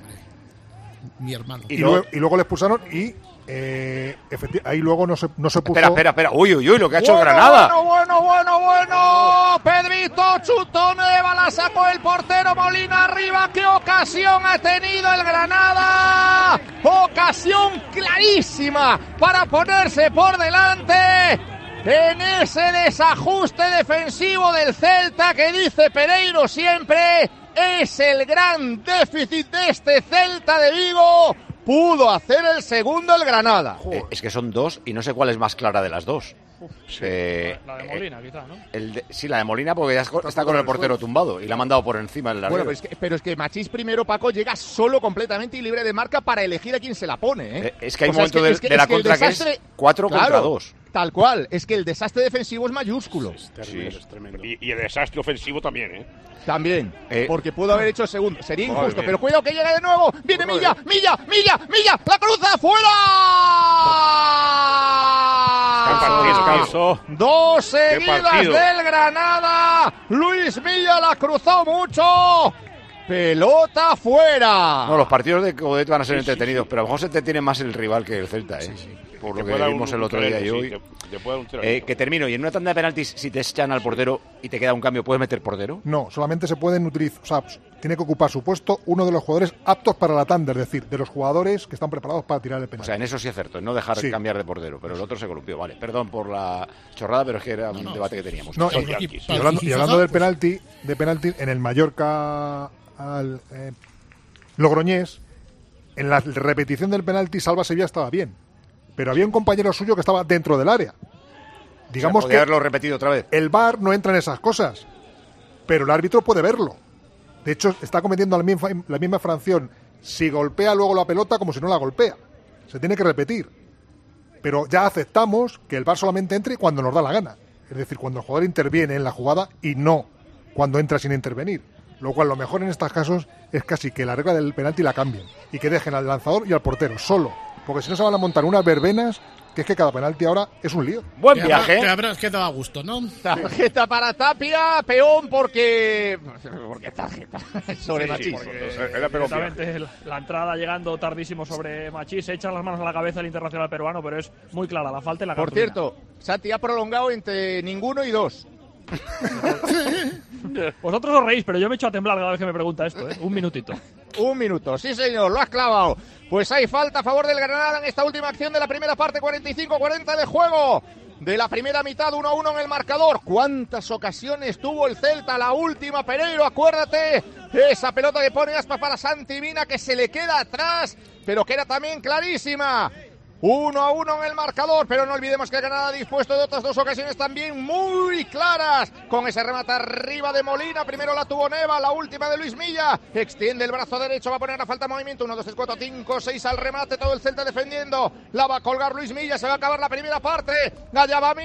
Mi hermano. Y, luego, y luego le expulsaron y eh, efecti- ahí luego no se, no se puso... Espera, espera, espera. Uy, uy, uy, lo que ha hecho el Bueno, Granada. Bueno, bueno, bueno, bueno. Pedrito chutón de bala, sacó el portero Molina arriba. ¿Qué ocasión ha tenido el Granada? Ocasión clarísima para ponerse por delante en ese desajuste defensivo del Celta que dice Pereiro siempre es el gran déficit de este Celta de Vigo. Pudo hacer el segundo el Granada. Eh, es que son dos y no sé cuál es más clara de las dos. Sí, eh, la de Molina, eh, quizá, ¿no? El de, sí, la de Molina porque ya está, está con el portero tumbado y la ha mandado por encima el larguero. Bueno, pero es, que, pero es que Machís primero, Paco, llega solo completamente y libre de marca para elegir a quién se la pone. ¿eh? Eh, es que hay o un sea, momento es que, de, es que, de la es que contra desastre, que es cuatro claro, contra dos. Tal cual, es que el desastre defensivo es mayúsculo. Es terrible, sí, es tremendo. Y, y el desastre ofensivo también, ¿eh? También, eh, porque pudo haber hecho el segundo. Sería madre injusto, mía. pero cuidado que llega de nuevo. Viene Madre Milla, mía. Milla, Milla, Milla. La cruza fuera. Descanso. Dos seguidas partido. del Granada. Luis Milla la cruzó mucho. Pelota fuera. No, los partidos de Coudet van a ser Sí, sí, entretenidos, sí. pero a lo mejor se entretiene más el rival que el Celta, ¿eh? Por Te lo puede que dar vimos un- el otro un día y tiro, hoy. sí, te- te puede dar un tiro. Eh, que termino, y en una tanda de penaltis, si te echan al portero y te queda un cambio, ¿puedes meter portero? No, solamente se pueden utilizar, o sea, tiene que ocupar su puesto uno de los jugadores aptos para la tanda, es decir, de los jugadores que están preparados para tirar el O penalti. sea, en eso sí acerto, en no dejar Sí. cambiar de portero, pero el otro se columpió, vale. Perdón por la chorrada, pero es que era un no, debate que teníamos. No, Son y, yanquis. y hablando, y hablando del Pues- penalti, de penalti, en el Mallorca al eh, Logroñés, en la repetición del penalti, Salva Sevilla estaba bien, pero había un compañero suyo que estaba dentro del área. Digamos O sea, podía que haberlo repetido otra vez. el V A R no entra en esas cosas, pero el árbitro puede verlo. De hecho, está cometiendo la misma, la misma infracción si golpea luego la pelota como si no la golpea. Se tiene que repetir. Pero ya aceptamos que el V A R solamente entre cuando nos da la gana. Es decir, cuando el jugador interviene en la jugada y no cuando entra sin intervenir. Lo cual lo mejor en estos casos es casi que la regla del penalti la cambien y que dejen al lanzador y al portero solo. Porque si no se van a montar unas verbenas que es que cada penalti ahora es un lío. Buen Te habrá- viaje. Te habrás quedado a gusto, ¿no? Tarjeta para Tapia, peón porque... Porque tarjeta sobre Sí, Machís. porque Era pero directamente la, la entrada llegando tardísimo sobre Machís, se echa las manos a la cabeza el internacional peruano, pero es muy clara la falta y la Por cartulina. cierto, Santi ha prolongado entre ninguno y dos. Vosotros os reís, pero yo me echo a temblar cada vez que me pregunta esto, ¿eh? Un minutito. Un minuto, sí señor, lo has clavado. Pues hay falta a favor del Granada en esta última acción de la primera parte, cuarenta y cinco cuarenta de juego. De la primera mitad, uno a uno en el marcador. ¿Cuántas ocasiones tuvo el Celta? La última, Pereiro, acuérdate. Esa pelota que pone Aspas para Santi Mina, que se le queda atrás, pero que era también clarísima. Uno a uno en el marcador, pero no olvidemos que el Granada ha dispuesto de otras dos ocasiones también muy claras. Con ese remate arriba de Molina, primero la tuvo Neva, la última de Luis Milla. Extiende el brazo derecho, va a poner a falta movimiento. uno, dos, tres, cuatro, cinco, seis al remate, todo el Celta defendiendo. La va a colgar Luis Milla, se va a acabar la primera parte. Allá va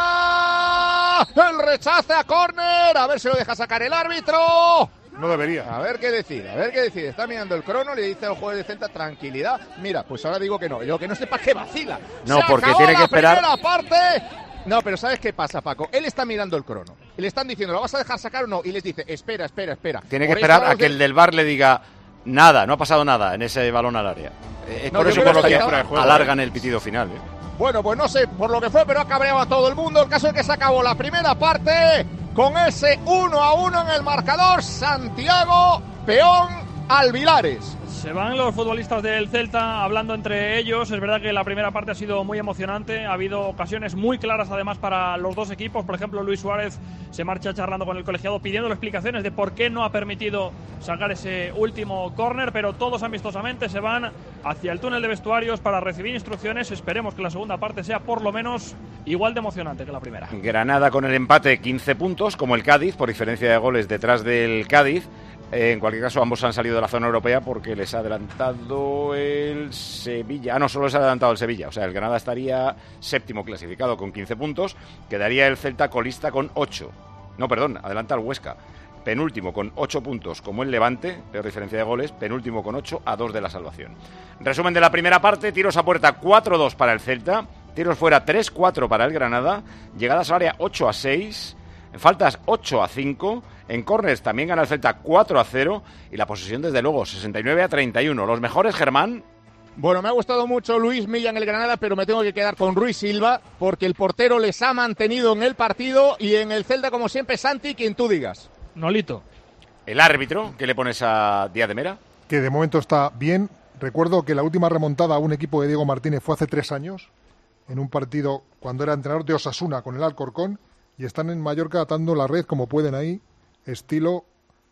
Milla. El rechace a córner, a ver si lo deja sacar el árbitro. No debería. A ver qué decide, a ver qué decide. Está mirando el crono, le dice al jugador de Celta, tranquilidad. Mira, pues ahora digo que no. Yo que no sepa que vacila. No, Se porque acabó tiene que la esperar- primera parte. No, pero ¿sabes qué pasa, Paco? Él está mirando el crono. Le están diciendo, ¿lo vas a dejar sacar o no? Y les dice, espera, espera, espera. Tiene que Por esperar eso a los que de- el del V A R le diga nada, no ha pasado nada en ese balón al área. Eh, Es No, por yo eso creo por lo que que está fuera de juego, alargan el pitido final. ¿eh? Bueno, pues no sé por lo que fue, pero ha cabreado a todo el mundo. El caso es que se acabó la primera parte con ese uno a uno en el marcador. Santiago, Peón, Alvilares. Se van los futbolistas del Celta hablando entre ellos. Es verdad que la primera parte ha sido muy emocionante. Ha habido ocasiones muy claras además para los dos equipos. Por ejemplo, Luis Suárez se marcha charlando con el colegiado pidiendo explicaciones de por qué no ha permitido sacar ese último córner. Pero todos amistosamente se van hacia el túnel de vestuarios para recibir instrucciones. Esperemos que la segunda parte sea por lo menos igual de emocionante que la primera. Granada con el empate, quince puntos, como el Cádiz, por diferencia de goles detrás del Cádiz. Eh, en cualquier caso, ambos han salido de la zona europea porque les ha adelantado el Sevilla. Ah, no, solo les ha adelantado el Sevilla. O sea, el Granada estaría séptimo clasificado con quince puntos. Quedaría el Celta colista con ocho. No, perdón, adelanta el Huesca. Penúltimo con ocho puntos, como el Levante, peor diferencia de goles. Penúltimo con ocho, a dos de la salvación. Resumen de la primera parte: tiros a puerta cuatro dos para el Celta. Tiros fuera tres cuatro para el Granada. Llegadas al área ocho a seis. En faltas ocho a cinco. En córners también gana el Celta cuatro a cero. Y la posesión, desde luego, sesenta y nueve a treinta y uno. Los mejores, Germán. Bueno, me ha gustado mucho Luis Milla en el Granada, pero me tengo que quedar con Ruiz Silva, porque el portero les ha mantenido en el partido. Y en el Celta, como siempre, Santi, quien tú digas. Nolito. El árbitro, ¿qué le pones a Díaz de Mera? Que de momento está bien. Recuerdo que la última remontada a un equipo de Diego Martínez fue hace tres años, en un partido cuando era entrenador de Osasuna con el Alcorcón, y están en Mallorca atando la red como pueden ahí, estilo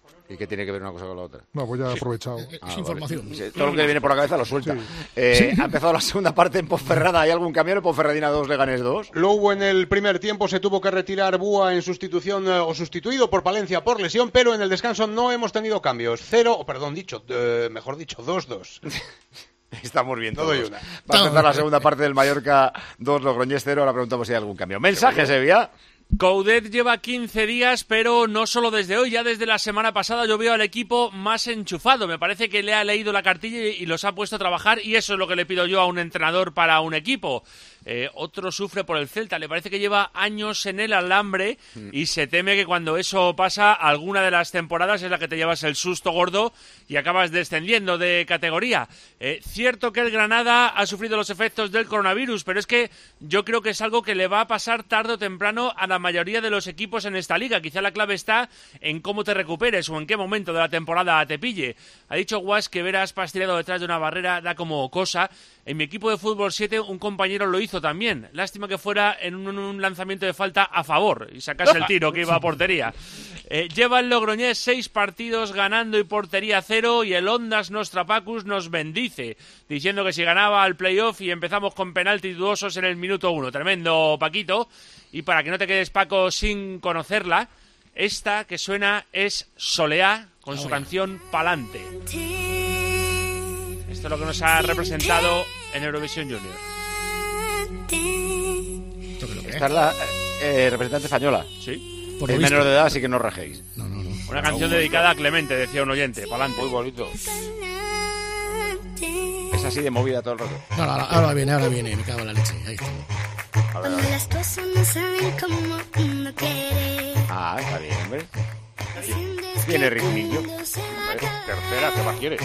¿Y qué tiene que ver una cosa con la otra? No, pues ya he aprovechado. Es Ah, información. vale. Todo lo que le viene por la cabeza lo suelta. Sí. Eh, Sí. Ha empezado la segunda parte en Ponferrada. ¿Hay algún cambio en Ponferradina dos, Leganés dos? Lo hubo en el primer tiempo, se tuvo que retirar Búa en sustitución eh, o sustituido por Palencia por lesión, pero en el descanso no hemos tenido cambios. Cero, o perdón, dicho, eh, mejor dicho, dos dos. Estamos bien Todo y todos. una. Va a empezar la segunda parte del Mallorca dos, Logroñés cero. Ahora preguntamos si hay algún cambio. ¿Mensaje, Sevilla? Coudet lleva quince días, pero no solo desde hoy, ya desde la semana pasada yo veo al equipo más enchufado. Me parece que le ha leído la cartilla y los ha puesto a trabajar, y eso es lo que le pido yo a un entrenador para un equipo. Eh, otro sufre por el Celta, le parece que lleva años en el alambre y se teme que cuando eso pasa, alguna de las temporadas es la que te llevas el susto gordo y acabas descendiendo de categoría. Eh, cierto que el Granada ha sufrido los efectos del coronavirus, pero es que yo creo que es algo que le va a pasar tarde o temprano a la mayoría de los equipos en esta liga. Quizá la clave está en cómo te recuperes o en qué momento de la temporada te pille. Ha dicho Guas que ver a Aspas tirado detrás de una barrera da como cosa. En mi equipo de fútbol siete un compañero lo hizo también. Lástima que fuera en un, un lanzamiento de falta a favor y sacase el tiro que iba a portería. Eh, lleva el Logroñés seis partidos ganando y portería cero, y el Ondas Nostrapacus nos bendice, diciendo que si ganaba al playoff y empezamos con penaltis dudosos en el minuto uno. Tremendo, Paquito. Y para que no te quedes, Paco, sin conocerla, esta que suena es Soleá con su canción Palante. Esto es lo que nos ha representado en Eurovisión Junior. Esta es la eh, representante española. Sí. Es menor de edad, así que no rajéis. No, no, no. Una canción dedicada a Clemente, decía un oyente. Palante. Muy bonito. Es así de movida todo el rato. No, ahora, ahora viene, ahora viene, me cago en la leche. Ahí está. A ver, a ver. Las cosas no saben como uno quiere. Ah, está bien, hombre. Tiene ritmillo. Tercera, ¿qué más quieres?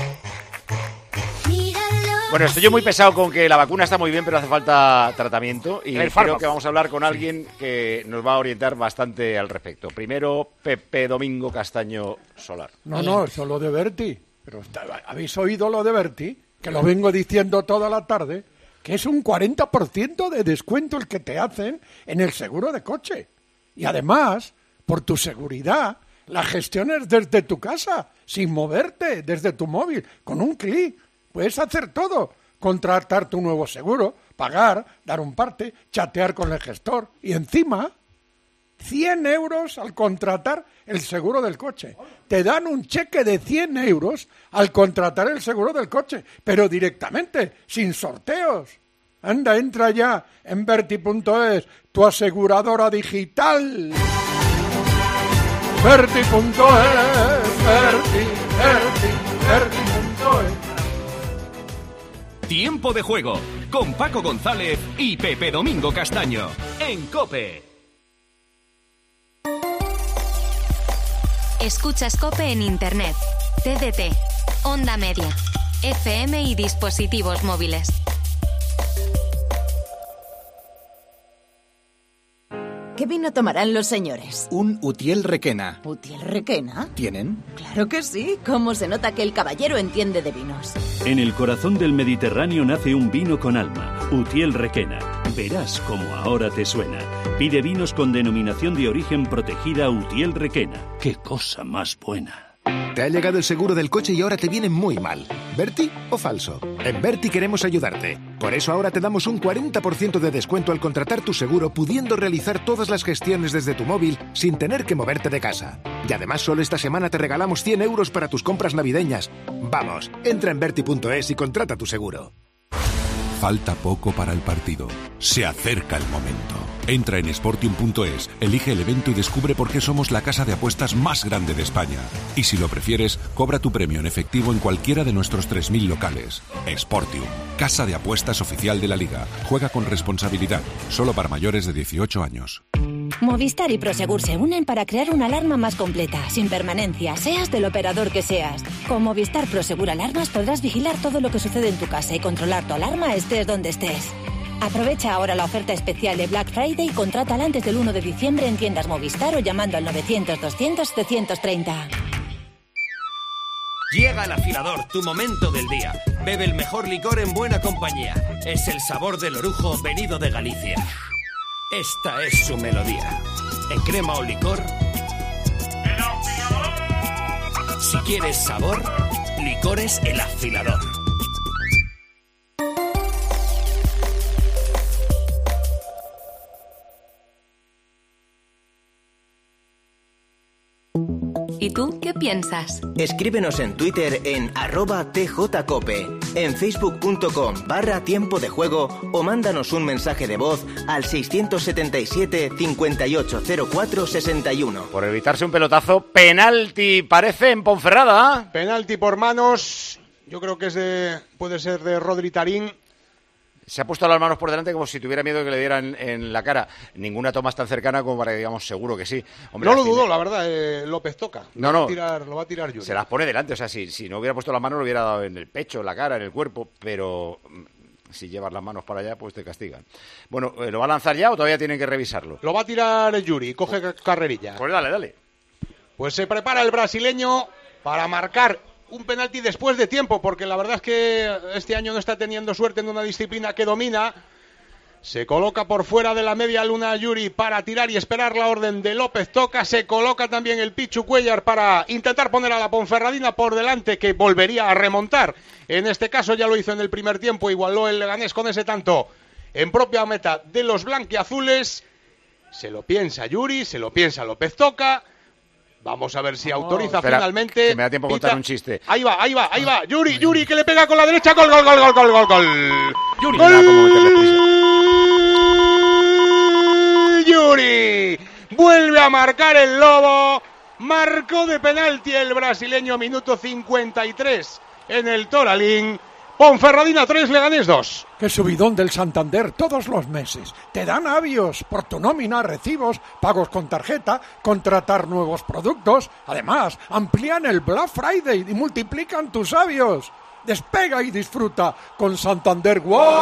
Bueno, estoy yo muy pesado con que la vacuna está muy bien, pero hace falta tratamiento, y El creo fármaco. que vamos a hablar con alguien que nos va a orientar bastante al respecto. Primero, Pepe Domingo Castaño Solar. No, no, eso lo de Berti. Pero está- ¿habéis oído lo de Berti? Que lo vengo diciendo toda la tarde, que es un cuarenta por ciento de descuento el que te hacen en el seguro de coche. Y además, por tu seguridad, la gestiones desde tu casa, sin moverte, desde tu móvil, con un clic. Puedes hacer todo. Contratar tu nuevo seguro, pagar, dar un parte, chatear con el gestor. Y encima, cien euros al contratar el seguro del coche. Te dan un cheque de cien euros al contratar el seguro del coche, pero directamente, sin sorteos. Anda, entra ya en Berti punto es, tu aseguradora digital. Berti punto es, Berti, Berti, Berti punto es. Tiempo de juego con Paco González y Pepe Domingo Castaño en COPE. Escuchas COPE en Internet, T D T, Onda Media, F M y dispositivos móviles. ¿Qué vino tomarán los señores? Un Utiel Requena. ¿Utiel Requena? ¿Tienen? Claro que sí. ¿Cómo se nota que el caballero entiende de vinos? En el corazón del Mediterráneo nace un vino con alma, Utiel Requena. Verás cómo ahora te suena. Pide vinos con denominación de origen protegida Utiel Requena. ¡Qué cosa más buena! Te ha llegado el seguro del coche y ahora te viene muy mal. ¿Berti o falso? En Berti queremos ayudarte. Por eso ahora te damos un cuarenta por ciento de descuento al contratar tu seguro, pudiendo realizar todas las gestiones desde tu móvil sin tener que moverte de casa. Y además solo esta semana te regalamos cien euros para tus compras navideñas. Vamos, entra en Berti punto es y contrata tu seguro. Falta poco para el partido. Se acerca el momento. Entra en Sportium punto es, elige el evento y descubre por qué somos la casa de apuestas más grande de España. Y si lo prefieres, cobra tu premio en efectivo en cualquiera de nuestros tres mil locales. Sportium, casa de apuestas oficial de la Liga. Juega con responsabilidad, solo para mayores de dieciocho años. Movistar y Prosegur se unen para crear una alarma más completa, sin permanencia, seas del operador que seas. Con Movistar Prosegur Alarmas podrás vigilar todo lo que sucede en tu casa y controlar tu alarma estés donde estés. Aprovecha ahora la oferta especial de Black Friday y contrátala antes del uno de diciembre en tiendas Movistar o llamando al novecientos doscientos setecientos treinta. Llega el afilador, tu momento del día. Bebe el mejor licor en buena compañía. Es el sabor del orujo venido de Galicia. Esta es su melodía. En crema o licor, Si quieres sabor, Licores El Afilador. ¿Y tú qué piensas? Escríbenos en Twitter en arroba tjcope, en facebook.com barra tiempo de juego o mándanos un mensaje de voz al seiscientos setenta y siete, cincuenta y ocho cero cuatro, sesenta y uno. Por evitarse un pelotazo, penalti, parece en Ponferrada. Penalti por manos, yo creo que es de, puede ser de Rodri Tarín. Se ha puesto las manos por delante como si tuviera miedo de que le dieran en la cara. Ninguna toma es tan cercana como para que digamos seguro que sí. Hombre, no lo tiene... dudo, la verdad, eh, López toca. No, lo no. Va a tirar, lo va a tirar Yuri. Se las pone delante, o sea, si, si no hubiera puesto las manos lo hubiera dado en el pecho, en la cara, en el cuerpo, pero si llevas las manos para allá, pues te castigan. Bueno, ¿lo va a lanzar ya o todavía tienen que revisarlo? Lo va a tirar Yuri, coge carrerilla. Pues dale, dale. Pues se prepara el brasileño para marcar un penalti después de tiempo, porque la verdad es que este año no está teniendo suerte en una disciplina que domina. Se coloca por fuera de la media luna Yuri para tirar y esperar la orden de López Toca. Se coloca también el Pichu Cuellar para intentar poner a la Ponferradina por delante, que volvería a remontar. En este caso ya lo hizo en el primer tiempo, igualó el Leganés con ese tanto en propia meta de los blanquiazules. Se lo piensa Yuri, se lo piensa López Toca. Vamos a ver si autoriza espera, finalmente. que me da tiempo a contar un chiste. Ahí va, ahí va, ahí va. Yuri, Yuri que le pega con la derecha. Gol, gol, gol, gol, gol, gol, gol. Yuri. ¡Gol! Nada, como meterle prisa. Yuri vuelve a marcar el Lobo. Marcó de penalti el brasileño, minuto cincuenta y tres en el Toralín. Ponferradina tres, Leganés dos. ¡Qué subidón del Santander todos los meses! Te dan avios por tu nómina, recibos, pagos con tarjeta, contratar nuevos productos. Además, amplían el Black Friday y multiplican tus avios. Despega y disfruta con Santander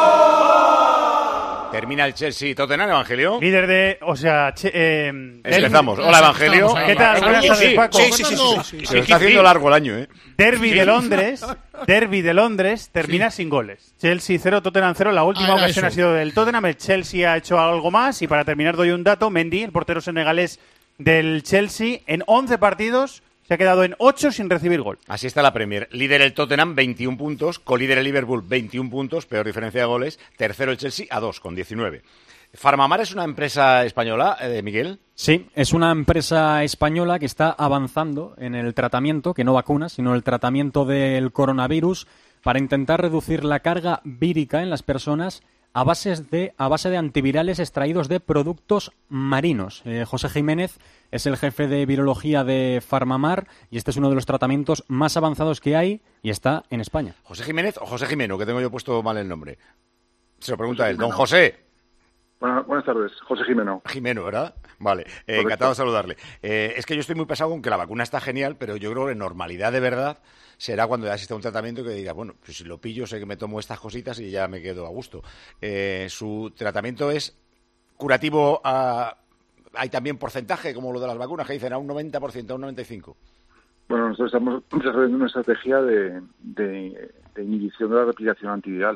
Wow. Termina el Chelsea Tottenham, Evangelio. Líder de, o sea, che, eh, empezamos. Hola, Evangelio. ¿Qué tal? Buenas tardes, Paco. Sí, sí, sí, sí, sí. Se lo está haciendo largo el año, ¿eh? Derby de Londres, Derby de Londres termina sí. sin goles. Chelsea cero, Tottenham cero. La última ah, ocasión eso. ha sido del Tottenham. El Chelsea ha hecho algo más. Y para terminar doy un dato. Mendy, el portero senegalés del Chelsea, en once partidos se ha quedado en ocho sin recibir gol. Así está la Premier. Líder el Tottenham, veintiún puntos. Colíder el Liverpool, veintiún puntos. Peor diferencia de goles. Tercero el Chelsea, a dos, con diecinueve. ¿Farmamar es una empresa española, eh, Miguel? Sí, es una empresa española que está avanzando en el tratamiento, que no vacuna, sino el tratamiento del coronavirus para intentar reducir la carga vírica en las personas a, bases de, a base de antivirales extraídos de productos marinos. Eh, José Jiménez es el jefe de virología de Farmamar y este es uno de los tratamientos más avanzados que hay y está en España. ¿José Jiménez o José Jimeno, que tengo yo puesto mal el nombre? Se lo pregunta él. Don José. Buenas, buenas tardes, José Jimeno. Jimeno, ¿verdad? Vale, eh, encantado de saludarle. Eh, es que yo estoy muy pesado con que la vacuna está genial, pero yo creo que normalidad de verdad será cuando ya exista un tratamiento que diga, bueno, pues si lo pillo sé que me tomo estas cositas y ya me quedo a gusto. Eh, ¿Su tratamiento es curativo a... ¿Hay también porcentaje, como lo de las vacunas, que dicen a un noventa por ciento, a un noventa y cinco por ciento? Bueno, nosotros estamos desarrollando una estrategia de, de, de inhibición de la replicación antiviral.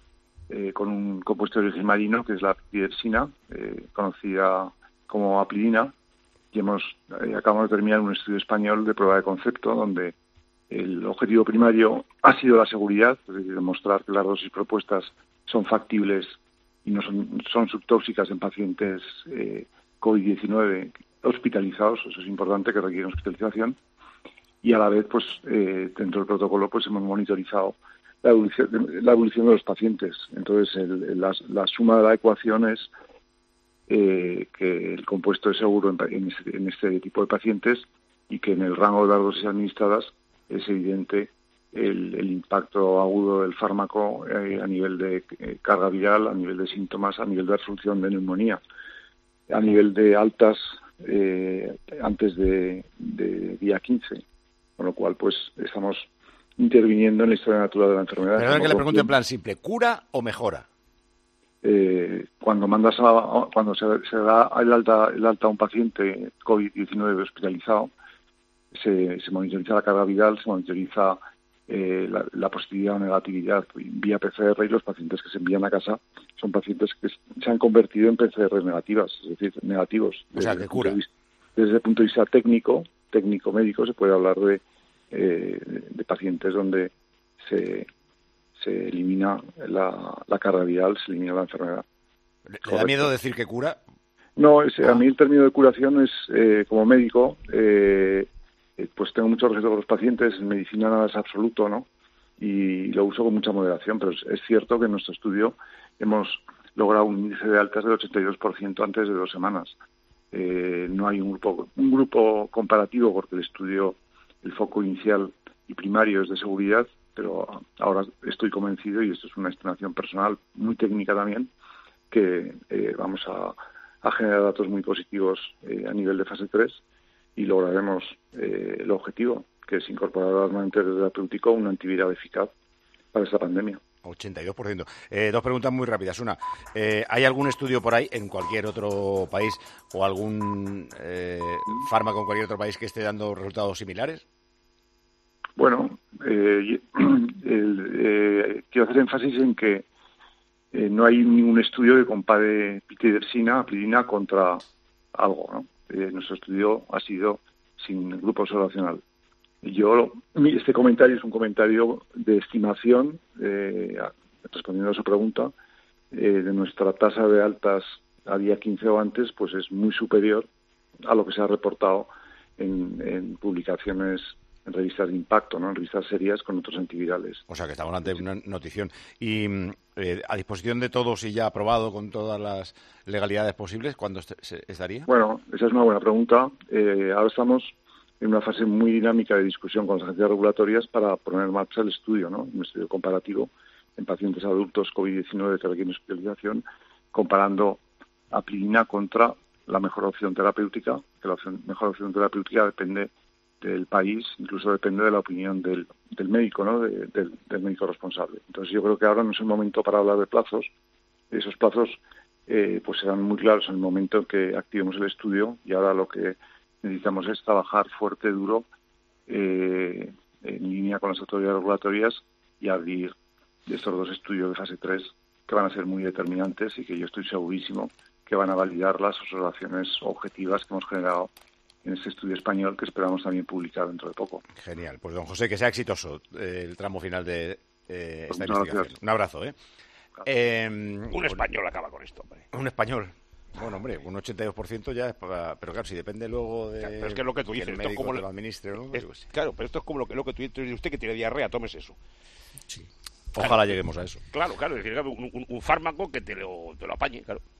Eh, con un compuesto de origen marino que es la pipersina, eh, conocida como aplidina, y hemos eh, acabamos de terminar un estudio español de prueba de concepto donde el objetivo primario ha sido la seguridad, es decir, demostrar que las dosis propuestas son factibles y no son, son subtóxicas en pacientes eh, COVID diecinueve hospitalizados, eso es importante, que requieren hospitalización, y a la vez, pues eh, dentro del protocolo, pues hemos monitorizado La evolución, la evolución de los pacientes. Entonces, el, la, la suma de la ecuación es eh, que el compuesto es seguro en, en, este, en este tipo de pacientes y que en el rango de las dosis administradas es evidente el, el impacto agudo del fármaco eh, a nivel de eh, carga viral, a nivel de síntomas, a nivel de resolución de neumonía, a nivel de altas eh, antes de, de día quince. Con lo cual, pues, estamos interviniendo en la historia natural de la enfermedad. Pero que le pregunto en plan simple, ¿cura o mejora? Eh, cuando mandas a, cuando se, se da el alta, el alta a un paciente COVID diecinueve hospitalizado, se, se monitoriza la carga viral, se monitoriza eh, la, la positividad o negatividad vía P C R, y los pacientes que se envían a casa son pacientes que se han convertido en P C R negativas, es decir, negativos. O sea, que cura. Desde el punto de vista técnico, técnico médico, se puede hablar de eh, de, de pacientes donde se, se elimina la, la carga viral, se elimina la enfermedad. ¿Le, le da miedo decir que cura? No, es, a mí el término de curación es, eh, como médico, eh, pues tengo mucho respeto con los pacientes, en medicina nada es absoluto, ¿no? Y lo uso con mucha moderación, pero es, es cierto que en nuestro estudio hemos logrado un índice de altas del ochenta y dos por ciento antes de dos semanas. Eh, no hay un grupo, un grupo comparativo porque el estudio, el foco inicial y primario es de seguridad, pero ahora estoy convencido, y esto es una estimación personal muy técnica también, que eh, vamos a, a generar datos muy positivos eh, a nivel de fase tres y lograremos eh, el objetivo, que es incorporar al armamento terapéutico un antiviral eficaz para esta pandemia. ochenta y dos por ciento. Eh, dos preguntas muy rápidas. Una, eh, ¿hay algún estudio por ahí en cualquier otro país o algún eh, fármaco en cualquier otro país que esté dando resultados similares? Bueno, eh, el, eh, quiero hacer énfasis en que eh, no hay ningún estudio que compare pitidirsina, aspirina contra algo, ¿no? Eh, nuestro estudio ha sido sin grupo observacional. Yo, este comentario es un comentario de estimación, eh, respondiendo a su pregunta, eh, de nuestra tasa de altas a día quince o antes, pues es muy superior a lo que se ha reportado en, en publicaciones, en revistas de impacto, ¿no? En revistas serias con otros antivirales. O sea que estamos ante una notición. Y eh, a disposición de todos y ya aprobado con todas las legalidades posibles, ¿cuándo est- se estaría? Bueno, esa es una buena pregunta. Eh, ahora estamos en una fase muy dinámica de discusión con las agencias regulatorias para poner en marcha el estudio, ¿no? Un estudio comparativo en pacientes adultos COVID diecinueve que requieren hospitalización, comparando aspirina contra la mejor opción terapéutica, que la opción, mejor opción terapéutica depende del país, incluso depende de la opinión del, del médico, ¿no? De, del, del médico responsable. Entonces yo creo que ahora no es el momento para hablar de plazos. Esos plazos eh, pues serán muy claros en el momento en que activemos el estudio, y ahora lo que necesitamos es trabajar fuerte, duro, eh, en línea con las autoridades regulatorias, y abrir estos dos estudios de fase tres que van a ser muy determinantes y que yo estoy segurísimo que van a validar las observaciones objetivas que hemos generado en este estudio español, que esperamos también publicar dentro de poco. Genial. Pues don José, que sea exitoso eh, el tramo final de eh, esta Pues investigación. gracias. Un abrazo, ¿eh? eh un español acaba con esto, hombre. Un español. Bueno, hombre, un ochenta y dos por ciento ya es para... Pero claro, si depende luego de... Claro, pero es que es lo que tú dices, el esto es médico como te le- lo administre, ¿no? Es- Yo qué sé. claro, pero esto es como lo que, lo que tú dices, usted que tiene diarrea, tomes eso. Ojalá lleguemos a eso. Claro, claro, es decir, claro, un, un- un fármaco que te lo, te lo apañe, claro.